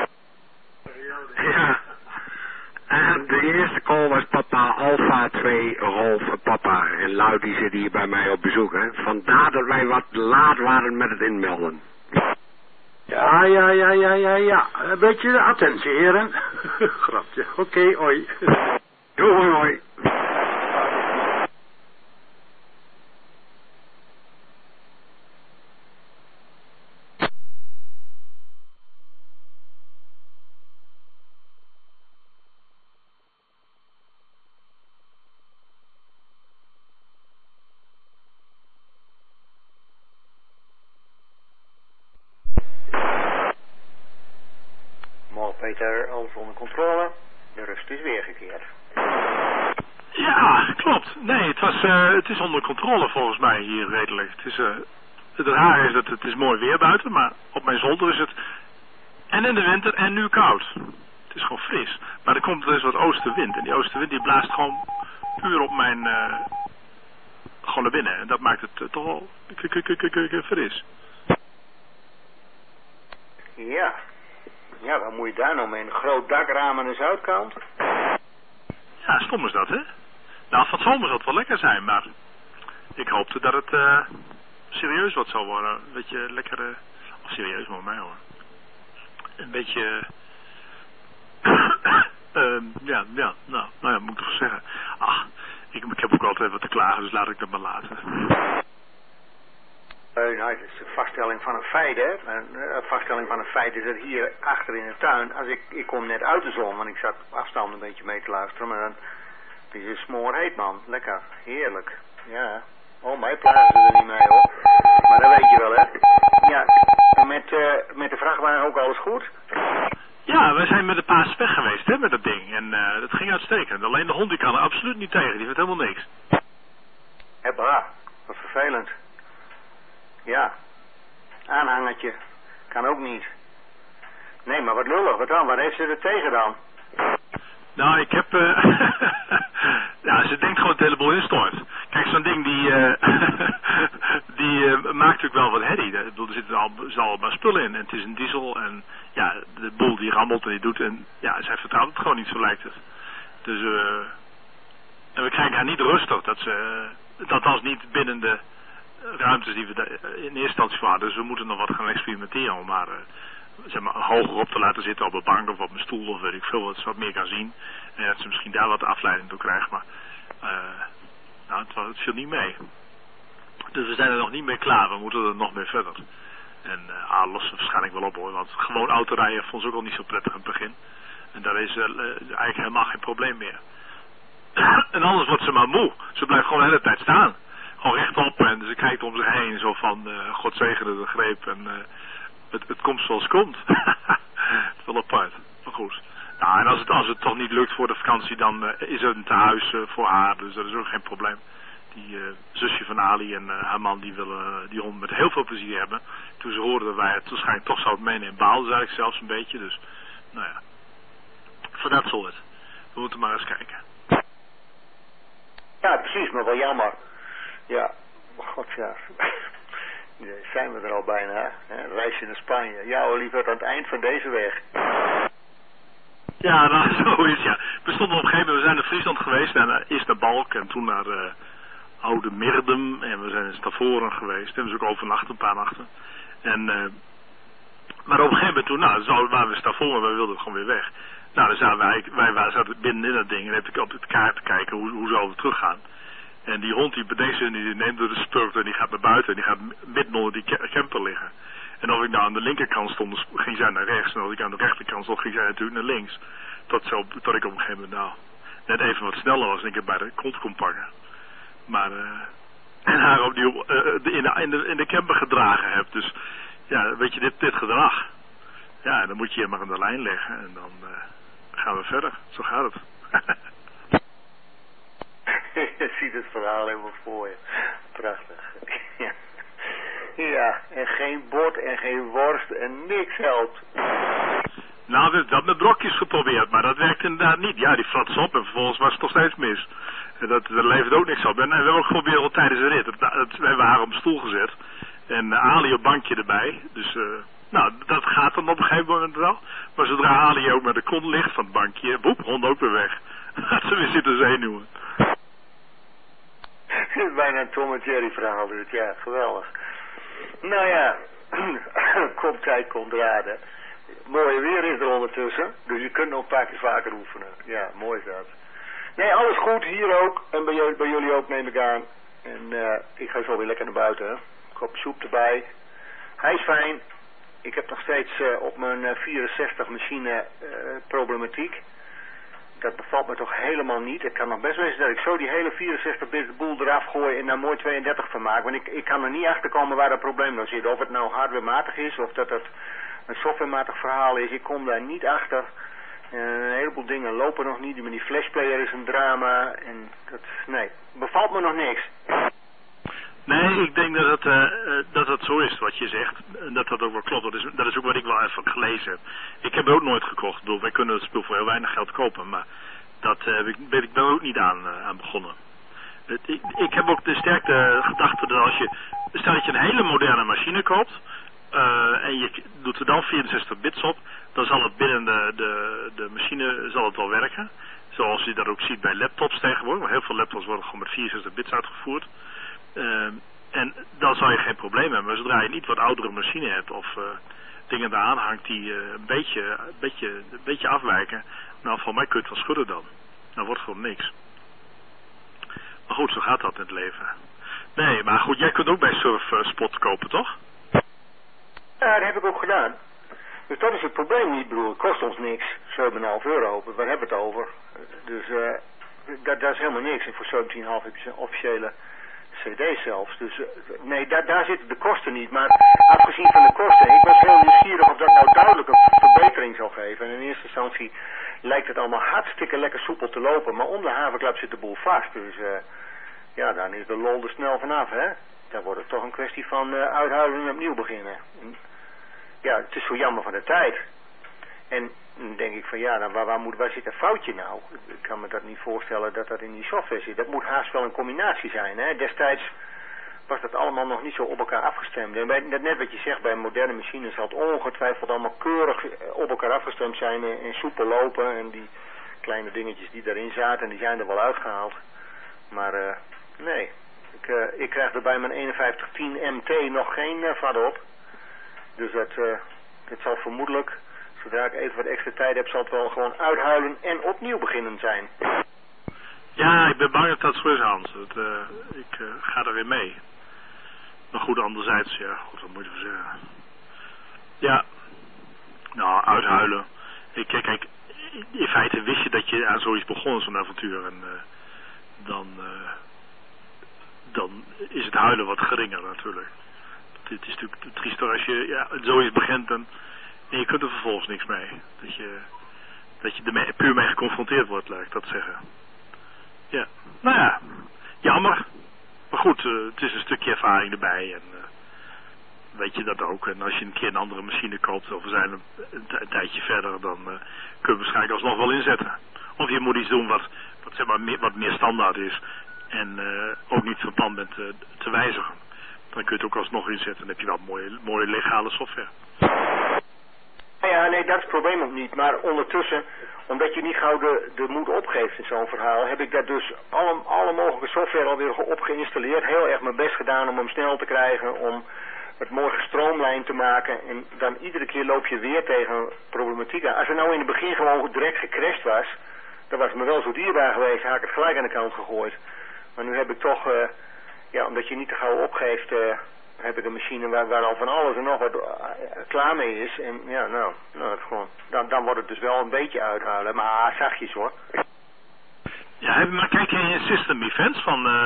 Ja. En de eerste call was Papa Alpha 2 Golf Papa. En Luid die zit hier bij mij op bezoek, hè. Vandaar dat wij wat laat waren met het inmelden. Ja. Een beetje attentie, heren. Grapje. Oké, hoi. Doei, hoi. Peter, alles onder controle. De rust is weergekeerd. Ja, klopt. Nee, het is onder controle volgens mij hier redelijk. Het raar is dat het is mooi weer buiten, maar op mijn zolder is het en in de winter en nu koud. Het is gewoon fris. Maar er komt dus wat oostenwind en die oostenwind die blaast gewoon puur op mijn gewoon naar binnen. En dat maakt het toch wel fris. Ja. Ja, wat moet je daar nou mee? Een groot dakraam aan de zuidkant? Ja, stom is dat, hè? Nou, van zomer zal het wel lekker zijn, maar ik hoopte dat het serieus wat zou worden. Een beetje lekker, of serieus maar mij hoor. Een beetje, nou ja, moet ik toch zeggen. Ach, ik heb ook altijd wat te klagen, dus laat ik dat maar laten. Nou, het is een vaststelling van een feit, hè. Een vaststelling van een feit is dat hier achter in de tuin, als ik kom net uit de zon, want ik zat op afstand een beetje mee te luisteren, maar dan is het smoorheet, man. Lekker, heerlijk. Ja. Oh, mij plagen ze er niet mee, hoor. Maar dat weet je wel, hè. Ja, met de vrachtwagen ook alles goed? Ja, wij zijn met de paas weg geweest, hè, met dat ding. En dat ging uitstekend. Alleen de hond die kan er absoluut niet tegen, die vindt helemaal niks. Hebba, wat vervelend. Ja, aanhangertje. Kan ook niet. Nee, maar wat lullig, wat dan? Wat heeft ze er tegen dan? Nou, ik heb... ja, ze denkt gewoon het heleboel instort. Kijk, zo'n ding die maakt natuurlijk wel wat herrie. Er zitten al maar spullen in. En het is een diesel en ja, de boel die rammelt en die doet. En ja, zij vertrouwt het gewoon niet, zo lijkt het. Dus, en we krijgen haar niet rustig. Dat was niet binnen de ruimtes die we in eerste instantie voor hadden. Dus we moeten nog wat gaan experimenteren om haar zeg maar, hoger op te laten zitten op een bank of op een stoel of weet ik veel, wat ze wat meer kan zien. En dat ze misschien daar wat afleiding door krijgt, maar nou, het viel niet mee. Dus we zijn er nog niet mee klaar, we moeten er nog mee verder. En lossen we waarschijnlijk wel op hoor, want gewoon autorijden vond ze ook al niet zo prettig in het begin. En daar is eigenlijk helemaal geen probleem meer. En anders wordt ze maar moe. Ze blijft gewoon de hele tijd staan. Gewoon rechtop en ze kijkt om zich heen zo van God zegene de greep en het komt zoals het komt. Het is wel apart, maar goed. Nou, en als het toch niet lukt voor de vakantie, dan is er een tehuis voor haar, dus dat is ook geen probleem. Die zusje van Ali en haar man, die willen die hond met heel veel plezier hebben. Toen ze hoorden dat wij het waarschijnlijk toch zouden meenemen, baalden ze eigenlijk zelfs een beetje, dus nou ja. Voor dat soort. We moeten maar eens kijken. Ja, precies, maar wel jammer. Ja, god ja. Zijn we er al bijna, hè? Reisje naar Spanje. Ja, lieverd, aan het eind van deze weg. Ja, nou, zo is ja. We stonden op een gegeven moment, we zijn naar Friesland geweest, en eerst naar Balk en toen naar Oude Mirdum en we zijn in Stavoren geweest. En we zijn ook overnacht, een paar nachten. En, maar op een gegeven moment toen, nou, waren we Stavoren, wij wilden gewoon weer weg. Nou, dan zaten wij zaten binnen in dat ding en heb ik op de kaart te kijken hoe zouden we teruggaan. En die hond die die neemt door de spurt en die gaat naar buiten en die gaat midden onder die camper liggen. En of ik nou aan de linkerkant stond, ging zij naar rechts. En als ik aan de rechterkant stond, ging zij natuurlijk naar links. Tot ik op een gegeven moment nou net even wat sneller was en ik het bij de kont kon pakken. Maar en haar opnieuw in de camper gedragen heb. Dus ja, weet je, dit gedrag. Ja, dan moet je je maar aan de lijn leggen en dan gaan we verder. Zo gaat het. Je ziet het verhaal helemaal voor je. Prachtig. Ja. Ja, en geen bord en geen worst en niks helpt. Nou, we hebben dat met brokjes geprobeerd, maar dat werkt inderdaad niet. Ja, die flatsen op en vervolgens was het nog steeds mis. En dat levert ook niks op. En we hebben ook geprobeerd al tijdens de rit. We hebben haar op een stoel gezet. En Ali op bankje erbij. Dus, nou, dat gaat dan op een gegeven moment wel. Maar zodra Ali ook met de kont ligt van het bankje, boep, hond ook weer weg. Gaat ze weer zitten zenuwen. Het is bijna een Tom en Jerry verhaal, dus ja, geweldig. Nou ja, komt tijd, komt raden. Mooie weer is er ondertussen, dus je kunt nog een paar keer vaker oefenen. Ja, mooi is dat. Nee, alles goed, hier ook, en bij jullie ook neem ik aan. En ik ga zo weer lekker naar buiten, hè. Kop soep erbij. Hij is fijn. Ik heb nog steeds op mijn 64 machine problematiek. Dat bevalt me toch helemaal niet. Het kan nog best wezen dat ik zo die hele 64-bit boel eraf gooi en daar mooi 32 van maak. Want ik kan er niet achter komen waar dat probleem dan zit. Of het nou hardwarematig is of dat het een softwarematig verhaal is. Ik kom daar niet achter. Een heleboel dingen lopen nog niet. Die flashplayer is een drama. En nee, bevalt me nog niks. Nee, ik denk dat het zo is wat je zegt. En dat ook wel klopt. Dat is ook wat ik wel even gelezen heb. Ik heb het ook nooit gekocht. Ik bedoel, wij kunnen het spul voor heel weinig geld kopen. Maar dat ben ik ook niet aan begonnen. Ik heb ook de sterke gedachte dat stel dat je een hele moderne machine koopt. en je doet er dan 64 bits op, dan zal het binnen de machine zal het wel werken. Zoals je dat ook ziet bij laptops tegenwoordig. Want heel veel laptops worden gewoon met 64 bits uitgevoerd. En dan zal je geen probleem hebben. Maar zodra je niet wat oudere machine hebt of dingen eraan hangt die een beetje afwijken, nou van mij kun je het wel schudden dan. Dan wordt gewoon niks. Maar goed, zo gaat dat in het leven. Nee, maar goed, jij kunt ook bij Surfspot kopen, toch? Ja, dat heb ik ook gedaan. Dus dat is het probleem niet, broer. Het kost ons niks. €7,5. Waar hebben we het over? Dus dat is helemaal niks. En voor 17,5 heb je een officiële CD zelfs. Dus nee, daar zitten de kosten niet. Maar afgezien van de kosten, ik was heel nieuwsgierig of dat nou duidelijk een verbetering zou geven. En in eerste instantie lijkt het allemaal hartstikke lekker soepel te lopen. Maar om de haverklap zit de boel vast. Dus ja, dan is de lol er snel vanaf, hè. Dan wordt het toch een kwestie van uithouden en opnieuw beginnen. Ja, het is zo jammer van de tijd. En dan denk ik van ja, dan waar zit een foutje nou? Ik kan me dat niet voorstellen dat dat in die software zit. Dat moet haast wel een combinatie zijn, hè. Destijds was dat allemaal nog niet zo op elkaar afgestemd. En net wat je zegt, bij moderne machines zal het ongetwijfeld allemaal keurig op elkaar afgestemd zijn en soepel lopen. En die kleine dingetjes die daarin zaten, die zijn er wel uitgehaald. Maar nee, ik krijg er bij mijn 5110 MT nog geen vat op. Dus dat zal vermoedelijk, zodra ik even wat extra tijd heb, zal het wel gewoon uithuilen en opnieuw beginnen zijn. Ja, ik ben bang dat dat zo is, Hans. Ik ga er weer mee. Maar goed, anderzijds, ja, goed, wat moet je zeggen. Ja, nou, uithuilen. Kijk, in feite wist je dat je aan zoiets begon, zo'n avontuur. En dan is het huilen wat geringer natuurlijk. Het is natuurlijk triester als je zoiets begint en je kunt er vervolgens niks mee. Dat je er puur mee geconfronteerd wordt, laat ik dat zeggen. Ja, nou ja, jammer. Maar goed, het is een stukje ervaring erbij en weet je dat ook. En als je een keer een andere machine koopt of we zijn een tijdje verder, dan kun je waarschijnlijk alsnog wel inzetten. Of je moet iets doen wat zeg maar wat meer standaard is en ook niet van plan bent te wijzigen. Dan kun je het ook alsnog inzetten en dan heb je wel mooie legale software. Ja, nee, dat is het probleem ook niet. Maar ondertussen, omdat je niet gauw de moed opgeeft in zo'n verhaal, heb ik daar dus alle mogelijke software alweer op geïnstalleerd. Heel erg mijn best gedaan om hem snel te krijgen, om het mooi gestroomlijnd te maken. En dan iedere keer loop je weer tegen problematiek aan. Als het nou in het begin gewoon direct gecrashed was, dan was het me wel zo dierbaar geweest, had ik het gelijk aan de kant gegooid. Maar nu heb ik toch, omdat je niet te gauw opgeeft, heb ik een machine waar al van alles en nog wat klaar mee is. En ja, nou gewoon, dan wordt het dus wel een beetje uithuilen, maar zachtjes hoor. Ja, maar kijk je in System Events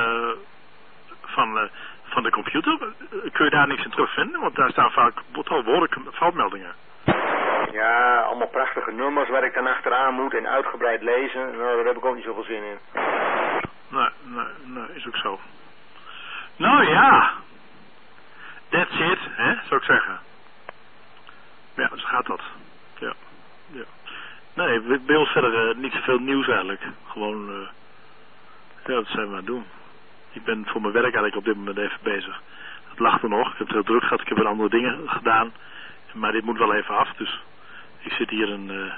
van de computer, kun je daar niks in terugvinden? Want daar staan vaak behoorlijke foutmeldingen. Ja, allemaal prachtige nummers waar ik dan achteraan moet en uitgebreid lezen. Nou, daar heb ik ook niet zoveel zin in. Nee, is ook zo. Nou ja, that's it, hè, zou ik zeggen. Ja, zo gaat dat. Ja. Nee, bij ons verder niet zoveel nieuws eigenlijk. Gewoon, dat zijn we aan het doen. Ik ben voor mijn werk eigenlijk op dit moment even bezig. Het lag er nog, ik heb het heel druk gehad, ik heb wat andere dingen gedaan. Maar dit moet wel even af, dus ik zit hier een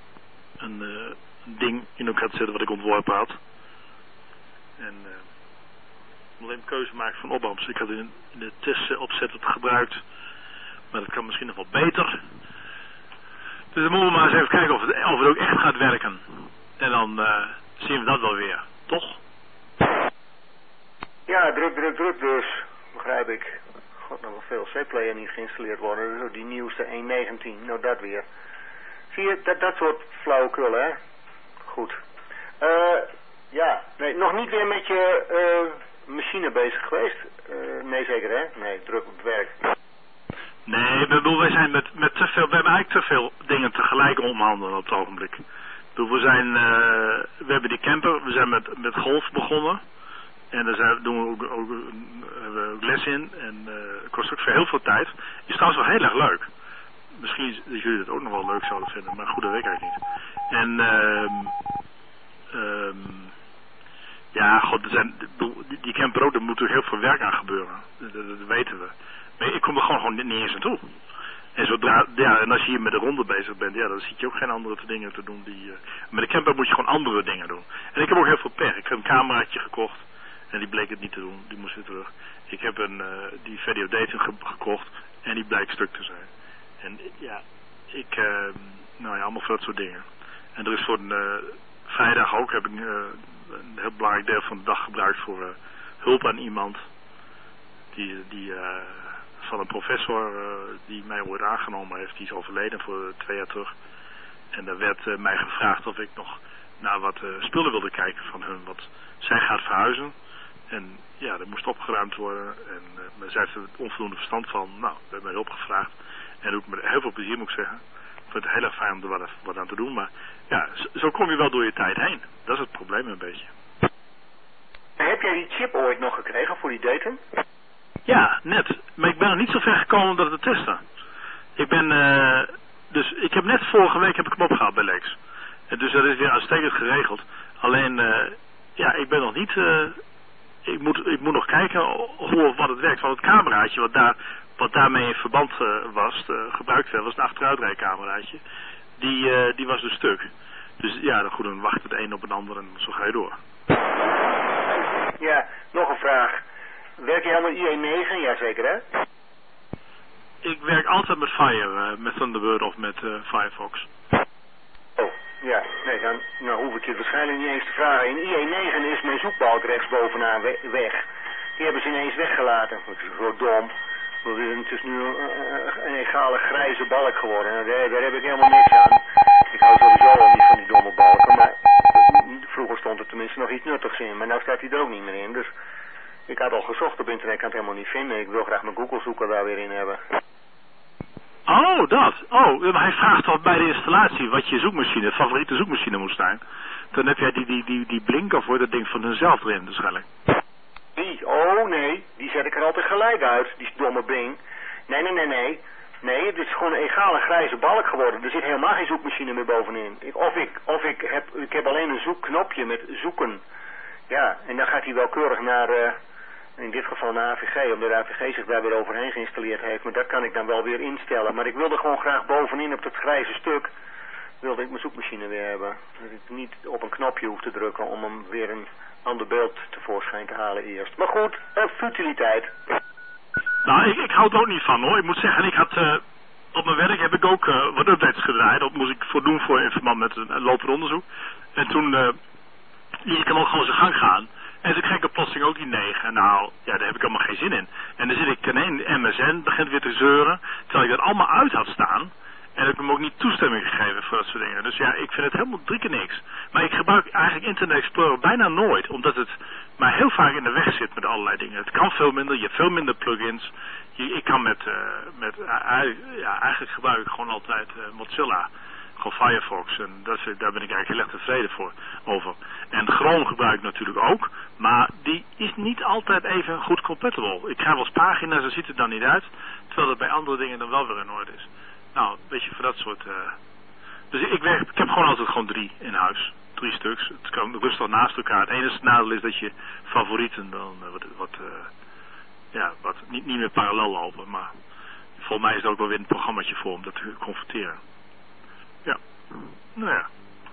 ding in elkaar te zetten wat ik ontworpen had. En alleen keuze maken van opbouws. Ik had in de testopzet het gebruikt, maar dat kan misschien nog wel beter. Dus dan moeten we maar eens even kijken of het ook echt gaat werken. En dan zien we dat wel weer, toch? Ja, druk dus, begrijp ik. God, nog wel veel C-player niet geïnstalleerd worden. Dus die nieuwste 1.19, nou dat weer. Zie je, dat soort flauwekul, hè? Goed. Ja, nee, nog niet weer met je machine bezig geweest? Nee, zeker hè? Nee, druk op het werk. Nee, wij zijn met te veel, we hebben eigenlijk te veel dingen tegelijk omhandelen op het ogenblik. We hebben die camper, we zijn met golf begonnen. En daar doen we hebben we ook les in. En het kost ook heel veel tijd. Is trouwens wel heel erg leuk. Misschien dat jullie het ook nog wel leuk zouden vinden. Maar goed, dat weet ik eigenlijk niet. En ja, god, die camper ook, er moet natuurlijk heel veel werk aan gebeuren. Dat weten we. Maar ik kom er gewoon niet eens aan toe. En zodra, ja, en als je hier met de ronde bezig bent, ja, dan zit je ook geen andere dingen te doen die... met de camper moet je gewoon andere dingen doen. En ik heb ook heel veel pech. Ik heb een cameraatje gekocht en die bleek het niet te doen. Die moest weer terug. Ik heb die videodating gekocht en die blijkt stuk te zijn. En ja, nou ja, allemaal voor dat soort dingen. En er is voor vrijdag ook, heb ik een heel belangrijk deel van de dag gebruikt voor hulp aan iemand. Die van een professor die mij ooit aangenomen heeft, die is overleden voor 2 jaar terug. En daar werd mij gevraagd of ik nog naar wat spullen wilde kijken van hun. Want zij gaat verhuizen. En ja, er moest opgeruimd worden. En zij heeft er onvoldoende verstand van. Nou, we hebben mij hulp gevraagd. En dat doe ik met heel veel plezier, moet ik zeggen. Ik vind het heel erg fijn om er wat aan te doen. Maar ja, zo kom je wel door je tijd heen. Dat is het probleem een beetje. Heb jij die chip ooit nog gekregen voor die datum? Ja, net. Maar ik ben nog niet zo ver gekomen om dat te testen. Dus ik heb net vorige week heb ik hem opgehaald bij Lex. En dus dat is weer uitstekend geregeld. Alleen, ja, ik ben nog niet... Ik moet nog kijken hoe of wat het werkt. Want het cameraatje wat daarmee in verband gebruikt werd, was een achteruitrijcameraatje. Die was dus stuk. Dus ja, goed, dan wacht het een op een ander en zo ga je door. Ja, nog een vraag. Werk je helemaal IE9? Jazeker, hè? Ik werk altijd met Fire, met Thunderbird of met Firefox. Oh, ja. Nee, dan hoef ik je waarschijnlijk niet eens te vragen. In IE9 is mijn zoekbalk rechtsbovenaan weg. Die hebben ze ineens weggelaten. Dat is zo dom. Het is nu een egale grijze balk geworden. Daar heb ik helemaal niks aan. Ik hou sowieso al niet van die domme balken. Maar vroeger stond er tenminste nog iets nuttigs in. Maar nu staat hij er ook niet meer in. Dus ik had al gezocht op internet, ik kan het helemaal niet vinden. Ik wil graag mijn Google zoeker daar weer in hebben. Oh, dat. Oh, maar hij vraagt al bij de installatie wat je zoekmachine, favoriete zoekmachine moet zijn. Dan heb jij die blink of hoor dat ding van hunzelf erin waarschijnlijk. Oh nee, die zet ik er altijd gelijk uit, die domme Bing. Nee. Nee, het is gewoon een egale grijze balk geworden. Er zit helemaal geen zoekmachine meer bovenin. Ik heb alleen een zoekknopje met zoeken. Ja, en dan gaat hij wel keurig naar, in dit geval naar AVG, omdat de AVG zich daar weer overheen geïnstalleerd heeft. Maar dat kan ik dan wel weer instellen. Maar ik wilde gewoon graag bovenin op dat grijze stuk, wilde ik mijn zoekmachine weer hebben. Dat ik niet op een knopje hoef te drukken om hem weer een ander beeld tevoorschijn te halen eerst. Maar goed, futiliteit. Nou, ik hou er ook niet van hoor. Ik moet zeggen, ik had op mijn werk heb ik ook wat updates gedraaid. Dat moest ik doen in verband met een lopend onderzoek. En toen liet ik hem ook gewoon zijn gang gaan. En toen kreeg ik plotseling ook die 9. Nou, ja, daar heb ik allemaal geen zin in. En dan zit ik in MSN, begint weer te zeuren. Terwijl ik dat allemaal uit had staan. En ik heb hem ook niet toestemming gegeven voor dat soort dingen. Dus ja, ik vind het helemaal 3 keer niks. Maar ik gebruik eigenlijk Internet Explorer bijna nooit. Omdat het maar heel vaak in de weg zit met allerlei dingen. Het kan veel minder, je hebt veel minder plugins. Ik kan eigenlijk gebruik ik gewoon altijd Mozilla. Gewoon Firefox. En daar ben ik eigenlijk heel erg tevreden over. En Chrome gebruik ik natuurlijk ook. Maar die is niet altijd even goed compatible. Ik ga wel eens pagina's, dan ziet het dan niet uit. Terwijl het bij andere dingen dan wel weer in orde is. Nou, een beetje voor dat soort... Dus ik heb gewoon altijd gewoon 3 in huis. 3 stuks. Het kan rustig naast elkaar. Het enige nadeel is dat je favorieten dan wat niet meer parallel lopen. Maar volgens mij is er ook wel weer een programmaatje voor om dat te converteren. Ja. Nou ja.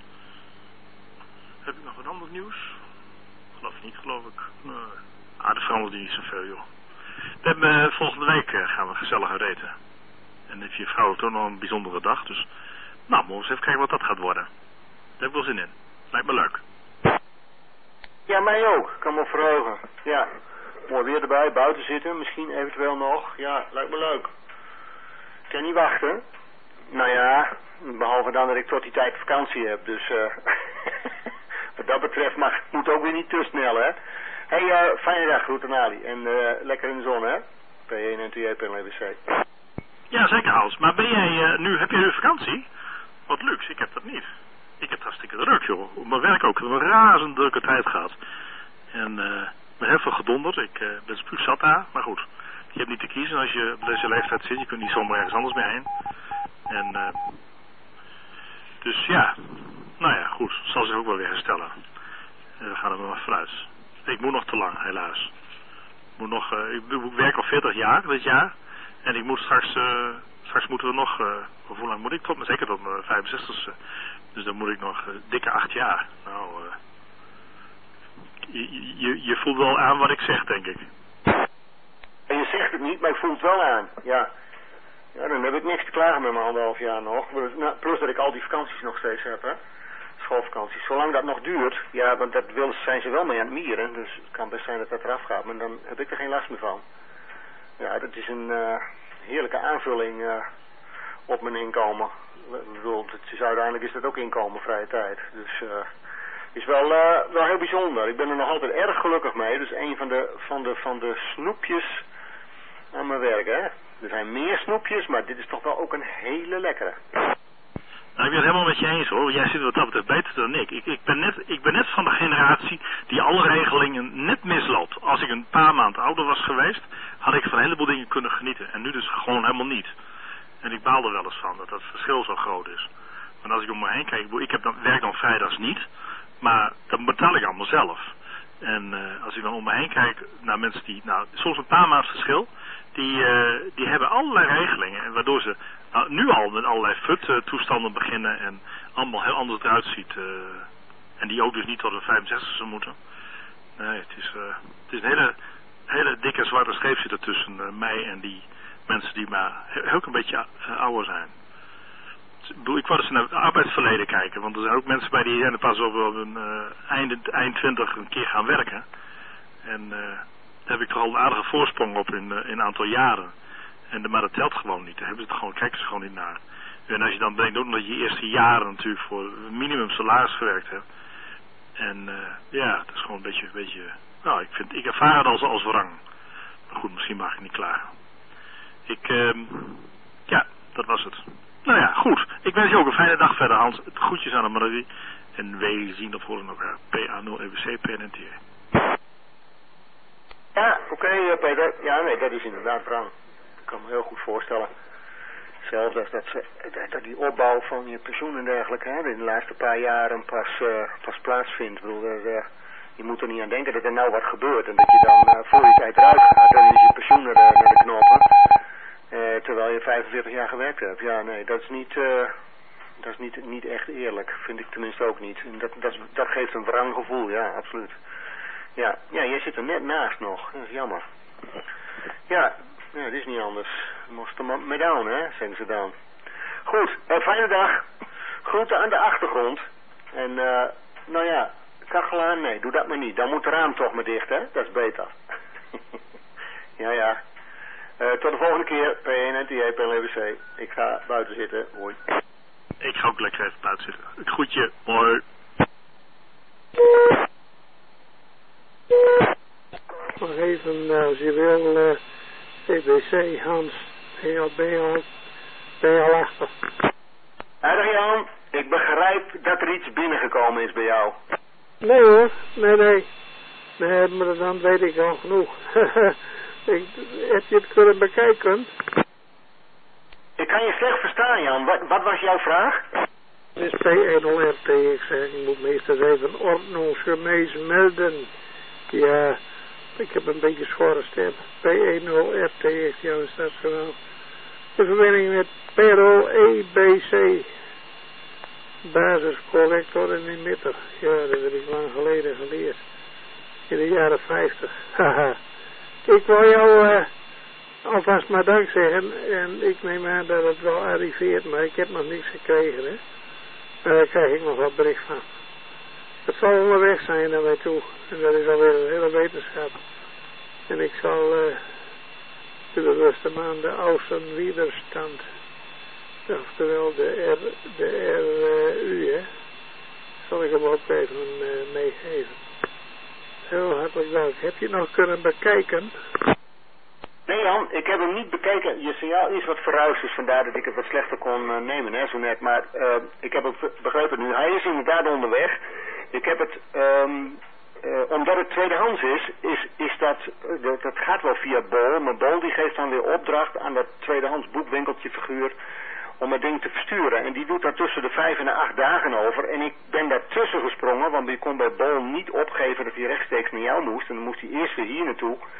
Heb ik nog wat ander nieuws? Geloof ik. Nee. De verandert niet zoveel, joh. We hebben volgende week gaan we gezellig uit eten. En heeft je vrouw toch nog een bijzondere dag. Dus, nou, morgen even kijken wat dat gaat worden. Daar heb ik wel zin in. Lijkt me leuk. Ja, mij ook. Ik kan me verheugen. Ja. Mooi weer erbij, buiten zitten, misschien eventueel nog. Ja, lijkt me leuk. Ik kan niet wachten. Nou ja, behalve dan dat ik tot die tijd vakantie heb. Dus wat dat betreft moet ook weer niet te snel, hè. Hey, fijne dag, groeten Ali. En lekker in de zon, hè. P1 en TJ.WC. Ja, zeker Hans. Maar ben jij heb jij nu vakantie? Wat luxe, ik heb dat niet. Ik heb hartstikke druk, joh. Op mijn werk ook. Ik heb een razend drukke tijd gehad. En ben heel veel gedonderd. Ik ben spuugzat daar. Maar goed, je hebt niet te kiezen als je op deze leeftijd zit. Je kunt niet zomaar ergens anders mee heen. En dus ja. Nou ja, goed. Zal zich ook wel weer herstellen. We gaan er maar vooruit. Ik moet nog te lang, helaas. Ik werk al 40 jaar dit jaar. En ik moet straks moeten we nog, hoe lang moet ik tot? Zeker tot mijn 65ste. Dus dan moet ik nog dikke 8 jaar. Nou, je voelt wel aan wat ik zeg, denk ik. En je zegt het niet, maar ik voel het wel aan. Ja. Ja, dan heb ik niks te klagen met mijn 1,5 jaar nog. Plus dat ik al die vakanties nog steeds heb, hè. Schoolvakanties. Zolang dat nog duurt, ja, want dat zijn ze wel mee aan het mieren. Dus het kan best zijn dat dat eraf gaat, maar dan heb ik er geen last meer van. Ja, dat is een heerlijke aanvulling op mijn inkomen. Ik bedoel, uiteindelijk is dat ook inkomen, vrije tijd. Dus is wel heel bijzonder. Ik ben er nog altijd erg gelukkig mee. Dus een van de snoepjes aan mijn werk, hè. Er zijn meer snoepjes, maar dit is toch wel ook een hele lekkere. Nou, ik ben het helemaal met je eens, hoor. Jij zit wat dat betreft beter dan ik. Ik ben net van de generatie die alle regelingen net misloopt. Als ik een paar maanden ouder was geweest, had ik van een heleboel dingen kunnen genieten. En nu dus gewoon helemaal niet. En ik baal er wel eens van dat het verschil zo groot is. Want als ik om me heen kijk, werk dan vrijdags niet, maar dan betaal ik allemaal zelf. En als ik dan om me heen kijk naar mensen die, soms een paar maanden verschil, die hebben allerlei regelingen. En waardoor ze nu al met allerlei FUT-toestanden beginnen en allemaal heel anders eruit ziet. En die ook dus niet tot een 65e moeten. Nee, het is een hele dikke zwarte streep zit er tussen mij en die mensen die maar ook een beetje ouder zijn. Ik wou dus naar het arbeidsverleden kijken, want er zijn ook mensen bij die zijn er pas op hun eind 20 een keer gaan werken. En daar heb ik toch al een aardige voorsprong op in een aantal jaren. Maar dat telt gewoon niet. Daar kijken ze gewoon niet naar. En als je dan denkt ook dat je eerste jaren natuurlijk voor minimum salaris gewerkt hebt. En ja, het is gewoon een beetje nou, ik ervaar het als wrang. Maar goed, misschien mag ik niet klagen. Ja, dat was het. Nou ja, goed. Ik wens je ook een fijne dag verder, Hans. Groetjes aan de Marie. En wij zien of horen elkaar. PA0EWC PNNT. Ja, oké, Peter. Ja, nee, dat is inderdaad wrang. Ik kan me heel goed voorstellen. Zelfs als dat die opbouw van je pensioen en dergelijke, hè, in de laatste paar jaren pas plaatsvindt. Ik bedoel, je moet er niet aan denken dat er nou wat gebeurt. En dat je dan voor je tijd eruit gaat, dan is je pensioen naar de knoppen. Terwijl je 45 jaar gewerkt hebt. Ja, nee, dat is niet echt eerlijk. Vind ik tenminste ook niet. En dat geeft een wrang gevoel, ja, absoluut. Ja, jij zit er net naast nog. Dat is jammer. Ja, het is niet anders. Je moest er mee down, hè, zeggen ze dan. Goed, fijne dag. Groeten aan de achtergrond. En, nou ja, kachel aan, nee, doe dat maar niet. Dan moet het raam toch maar dicht, hè. Dat is beter. Ja. Tot de volgende keer, P1NTA, PLWC. Ik ga buiten zitten. Hoi. Ik ga ook lekker even buiten zitten. Het groetje. Hoi. Nog even, als je wil, EBC, Hans, ben je al achter? Dag Jan, ik begrijp dat er iets binnengekomen is bij jou. Nee hoor, nee, maar dan weet ik al genoeg. Heb je het kunnen bekijken? Ik kan je slecht verstaan, Jan. Wat was jouw vraag? Het is P1LRT. Ik zeg, ik moet meestal even ordnungsgemäß melden. Ja, ik heb een beetje schorre stem. P10RT heeft jouw stadskanaal. De verbinding met PRO-EBC. Basiscollector en emitter. Ja, dat heb ik lang geleden geleerd. In de jaren 50. Haha. Ik wil jou alvast maar dank zeggen. En ik neem aan dat het wel arriveert, maar ik heb nog niks gekregen, hè. Maar daar krijg ik nog wat bericht van. Het zal onderweg zijn naar mij toe. En dat is alweer een hele wetenschap. En ik zal de bewuste maan de außenwiderstand, oftewel de RU, hè, zal ik hem ook even meegeven. Heel hartelijk dank. Heb je het nog kunnen bekijken? Nee Jan, ik heb hem niet bekeken. Je signaal is wat verruisd, dus vandaar dat ik het wat slechter kon nemen, hè, zo net. Maar ik heb het begrepen nu. Hij is inderdaad onderweg. Ik heb het, omdat het tweedehands is dat gaat wel via Bol. Maar Bol die geeft dan weer opdracht aan dat tweedehands boekwinkeltje figuur om het ding te versturen. En die doet daar tussen de 5 en de 8 dagen over. En ik ben daartussen gesprongen, want je kon bij Bol niet opgeven dat hij rechtstreeks naar jou moest. En dan moest hij eerst weer hier naartoe.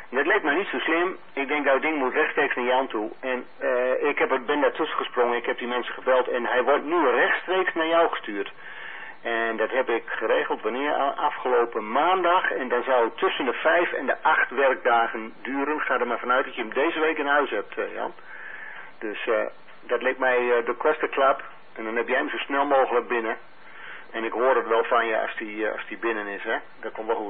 Dat leek mij niet zo slim. Ik denk dat het ding moet rechtstreeks naar Jan toe. En ik ben daartussen gesprongen, ik heb die mensen gebeld en hij wordt nu rechtstreeks naar jou gestuurd. En dat heb ik geregeld wanneer? Afgelopen maandag. En dan zou het tussen de 5 en de 8 werkdagen duren. Ga er maar vanuit dat je hem deze week in huis hebt, Jan. Dus dat leek mij de kostenklap. En dan heb jij hem zo snel mogelijk binnen. En ik hoor het wel van je als die binnen is, hè. Dat komt wel goed.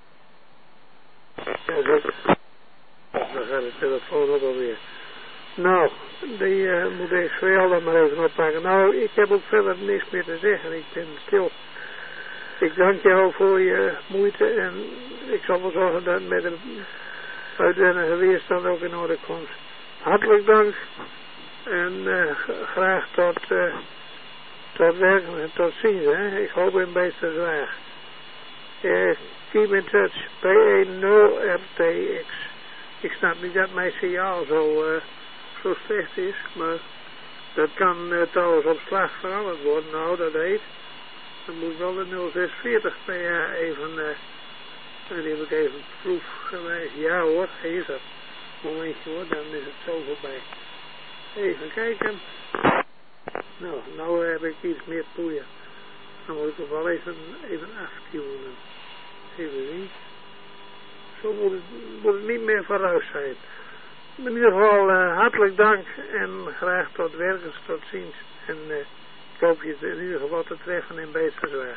Ja, zeker. Dan gaat de telefoon ook alweer. Nou, die moet ik Sveel dan maar even oppakken. Nou, ik heb ook verder niks meer te zeggen. Ik ben stil. Ik dank jou voor je moeite en ik zal wel zorgen dat met een uitwendige weerstand ook in orde komt. Hartelijk dank en graag tot werken en tot ziens. Hè. Ik hoop in Beestersweg. Keep in touch. P10RTX. Ik snap niet dat mijn signaal zo slecht is, maar dat kan trouwens op slag veranderd worden. Nou, dat heet. Dan moet wel de 0640 per jaar even, die heb ik even proef geweest. Ja hoor, hier is dat. Momentje hoor, dan is het zo voorbij. Even kijken. Nou heb ik iets meer poeier. Dan moet ik het wel even aftunen. Even zien. Zo moet het niet meer vooruit zijn. In ieder geval hartelijk dank en graag tot werkens, tot ziens. En ik hoop je in ieder geval te treffen in Beestersweg.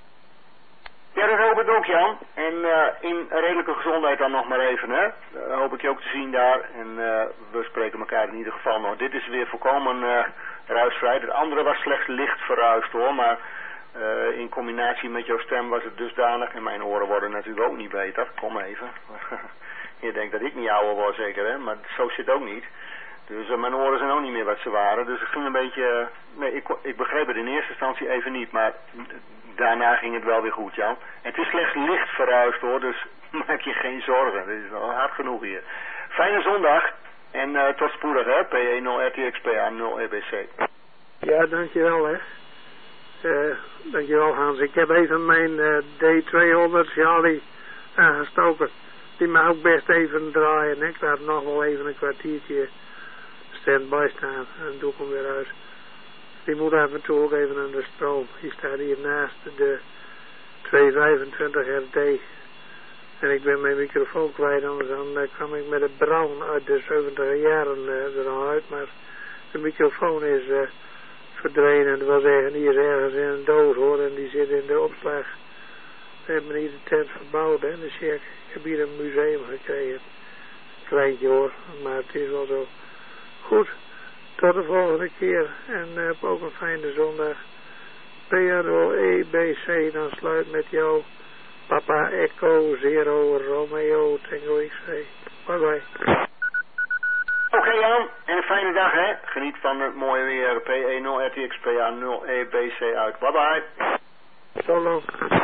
Ja, dat hoop ik ook, Jan. En in redelijke gezondheid dan nog maar even, hè. Hoop ik je ook te zien daar. En we spreken elkaar in ieder geval nog. Dit is weer volkomen ruisvrij. Het andere was slechts licht verruisd, hoor. Maar in combinatie met jouw stem was het dusdanig. En mijn oren worden natuurlijk ook niet beter. Kom even. Je denkt dat ik niet ouder word, zeker, hè. Maar zo zit het ook niet. Dus mijn oren zijn ook niet meer wat ze waren. Dus het ging een beetje... Nee, ik begreep het in eerste instantie even niet. Maar daarna ging het wel weer goed, Jan. En het is slechts licht verruisd, hoor. Dus maak je geen zorgen. Het is al hard genoeg hier. Fijne zondag. En tot spoedig, hè. P10RTX, PA0EBC. Ja, dankjewel, hè. Dankjewel, Hans. Ik heb even mijn D200 Charlie aangestoken. Die mag ook best even draaien. Ik laat nog wel even een kwartiertje stand-by staan. En dan doe ik hem weer uit. Die moet af en toe ook even aan de stroom. Die staat hier naast de 225 RD. En ik ben mijn microfoon kwijt. Anders dan kwam ik met het Brown uit de 70 jaren er al uit. Maar de microfoon is verdwenen. Dat wil zeggen, die is ergens in een doos, hoor. En die zit in de opslag. We hebben hier de tent verbouwd, hè. Dus ik heb hier een museum gekregen. Kleintje, hoor. Maar het is wel zo. Goed. Tot de volgende keer. En heb ook een fijne zondag. PRO-EBC. Dan sluit met jou. Papa Echo Zero Romeo Tango X-ray. Bye bye. Oké, Jan. En een fijne dag, hè. Geniet van het mooie weer. P10RTX PA0EBC uit. Bye bye. So long.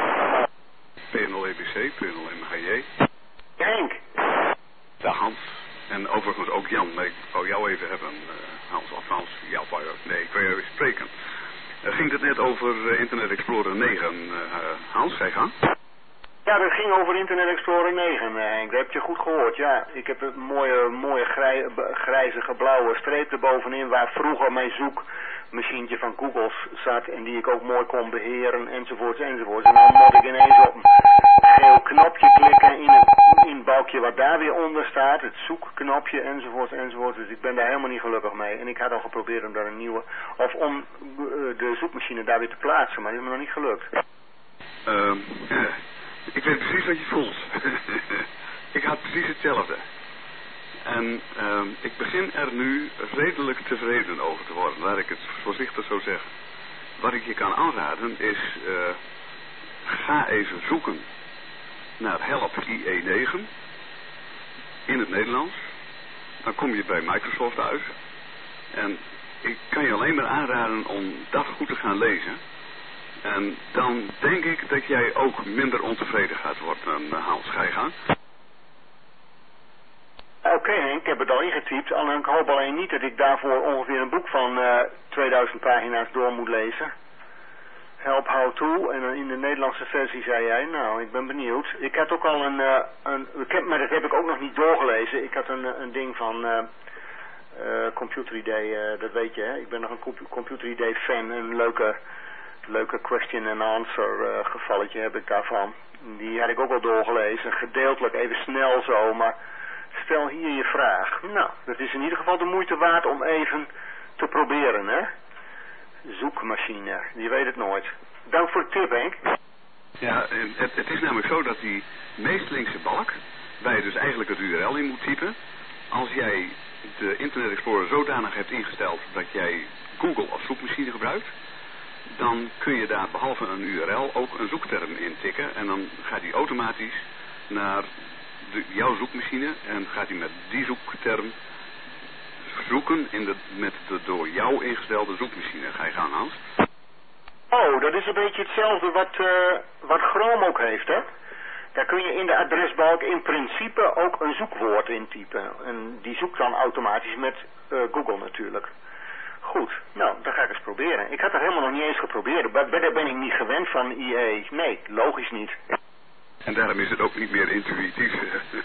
P0EBC, P0MGJ. Henk. Dag Hans. En overigens ook Jan. Nee, ik wou jou even hebben, Hans. Althans, jou wou je... Nee, ik wil je even spreken. Ging het net over Internet Explorer 9, Hans, ga je gang? Ja, dat ging over Internet Explorer 9, Henk. Dat heb je goed gehoord, ja. Ik heb een mooie grijzige blauwe streep erbovenin waar vroeger mijn zoekmachientje van Google zat en die ik ook mooi kon beheren, enzovoorts, enzovoorts. En dan moet ik ineens op een geel knopje klikken in het balkje wat daar weer onder staat, het zoekknopje, enzovoorts, enzovoorts. Dus ik ben daar helemaal niet gelukkig mee. En ik had al geprobeerd om daar een nieuwe, of om de zoekmachine daar weer te plaatsen, maar dat is me nog niet gelukt. Ik weet precies wat je voelt. Ik had precies hetzelfde. En ik begin er nu redelijk tevreden over te worden, laat ik het voorzichtig zo zeggen. Wat ik je kan aanraden is, ga even zoeken naar help IE9 in het Nederlands. Dan kom je bij Microsoft uit. En ik kan je alleen maar aanraden om dat goed te gaan lezen. En dan denk ik dat jij ook minder ontevreden gaat worden, Hans. Ga je gang? Oké, Henk, ik heb het al ingetypt. En ik hoop alleen niet dat ik daarvoor ongeveer een boek van 2000 pagina's door moet lezen. Help How To. En in de Nederlandse versie zei jij, nou, ik ben benieuwd. Ik had ook al maar dat heb ik ook nog niet doorgelezen. Ik had een ding van Computer ID, dat weet je, hè. Ik ben nog een Computer ID fan. Een leuke question and answer gevalletje heb ik daarvan. Die had ik ook al doorgelezen. Gedeeltelijk even snel zo, maar stel hier je vraag. Nou, dat is in ieder geval de moeite waard om even te proberen, hè. Zoekmachine, je weet het nooit. Dank voor de tip, Henk. Ja, het is namelijk zo dat die meest linkse balk, waar je dus eigenlijk het URL in moet typen, als jij de Internet Explorer zodanig hebt ingesteld dat jij Google als zoekmachine gebruikt, dan kun je daar behalve een URL ook een zoekterm in tikken en dan gaat die automatisch naar jouw zoekmachine en gaat hij met die zoekterm zoeken met de door jou ingestelde zoekmachine. Ga je gaan, Hans? Oh, dat is een beetje hetzelfde wat Chrome ook heeft, hè? Daar kun je in de adresbalk in principe ook een zoekwoord intypen. En die zoekt dan automatisch met Google natuurlijk. Goed, nou, dat ga ik eens proberen. Ik had dat helemaal nog niet eens geprobeerd. Daar ben ik niet gewend van IE. Nee, logisch niet. En daarom is het ook niet meer intuïtief.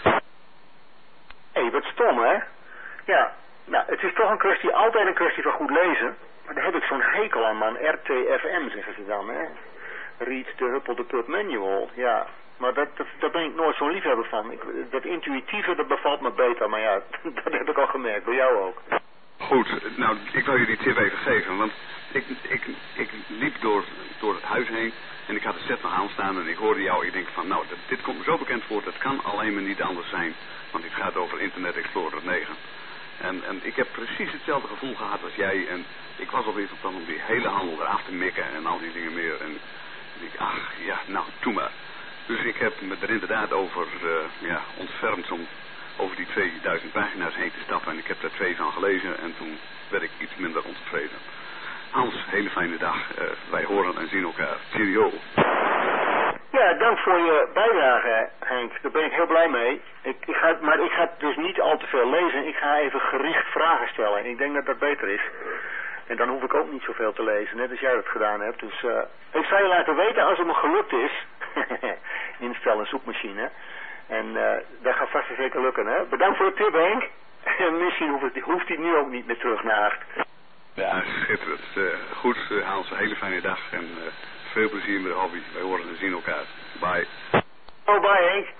Hé, wat stom, hè? Ja, nou, het is toch altijd een kwestie van goed lezen. Maar daar heb ik zo'n hekel aan, man. RTFM zeggen ze dan, hè. Read the Huppel de Pub Manual. Ja, maar daar ben ik nooit zo'n liefhebber van. Dat intuïtieve, dat bevalt me beter. Maar ja, dat heb ik al gemerkt. Bij jou ook. Goed, nou, ik wil je die tip even geven. Want ik liep door het huis heen. En ik had de set nog aanstaan en ik hoorde jou. Ik denk van, nou, dit komt me zo bekend voor. Dat kan alleen maar niet anders zijn. Want dit gaat over Internet Explorer 9. En ik heb precies hetzelfde gevoel gehad als jij. En ik was alweer van plan om die hele handel eraf te mikken en al die dingen meer. En ik dacht, ach ja, nou, doe maar. Dus ik heb me er inderdaad over ontfermd om over die 2000 pagina's heen te stappen. En ik heb daar 2 van gelezen en toen werd ik iets minder ontevreden. Hans, hele fijne dag. Wij horen en zien elkaar. Cheerio. Ja, dank voor je bijdrage, Henk. Daar ben ik heel blij mee. Maar ik ga dus niet al te veel lezen. Ik ga even gericht vragen stellen. Ik denk dat dat beter is. En dan hoef ik ook niet zoveel te lezen, net als jij dat gedaan hebt. Dus ik zal je laten weten als het me gelukt is. Instel een zoekmachine. En dat gaat vast en zeker lukken, hè. Bedankt voor de tip, Henk. En misschien hoeft hij nu ook niet meer terug naar. Ja, schitterend. Goed, Hans, een hele fijne dag. En veel plezier met de hobby. Wij horen en zien elkaar. Bye. Oh, bye, Henk.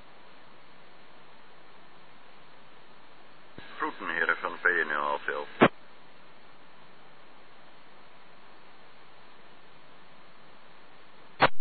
Groeten, heren van PNL Alveld.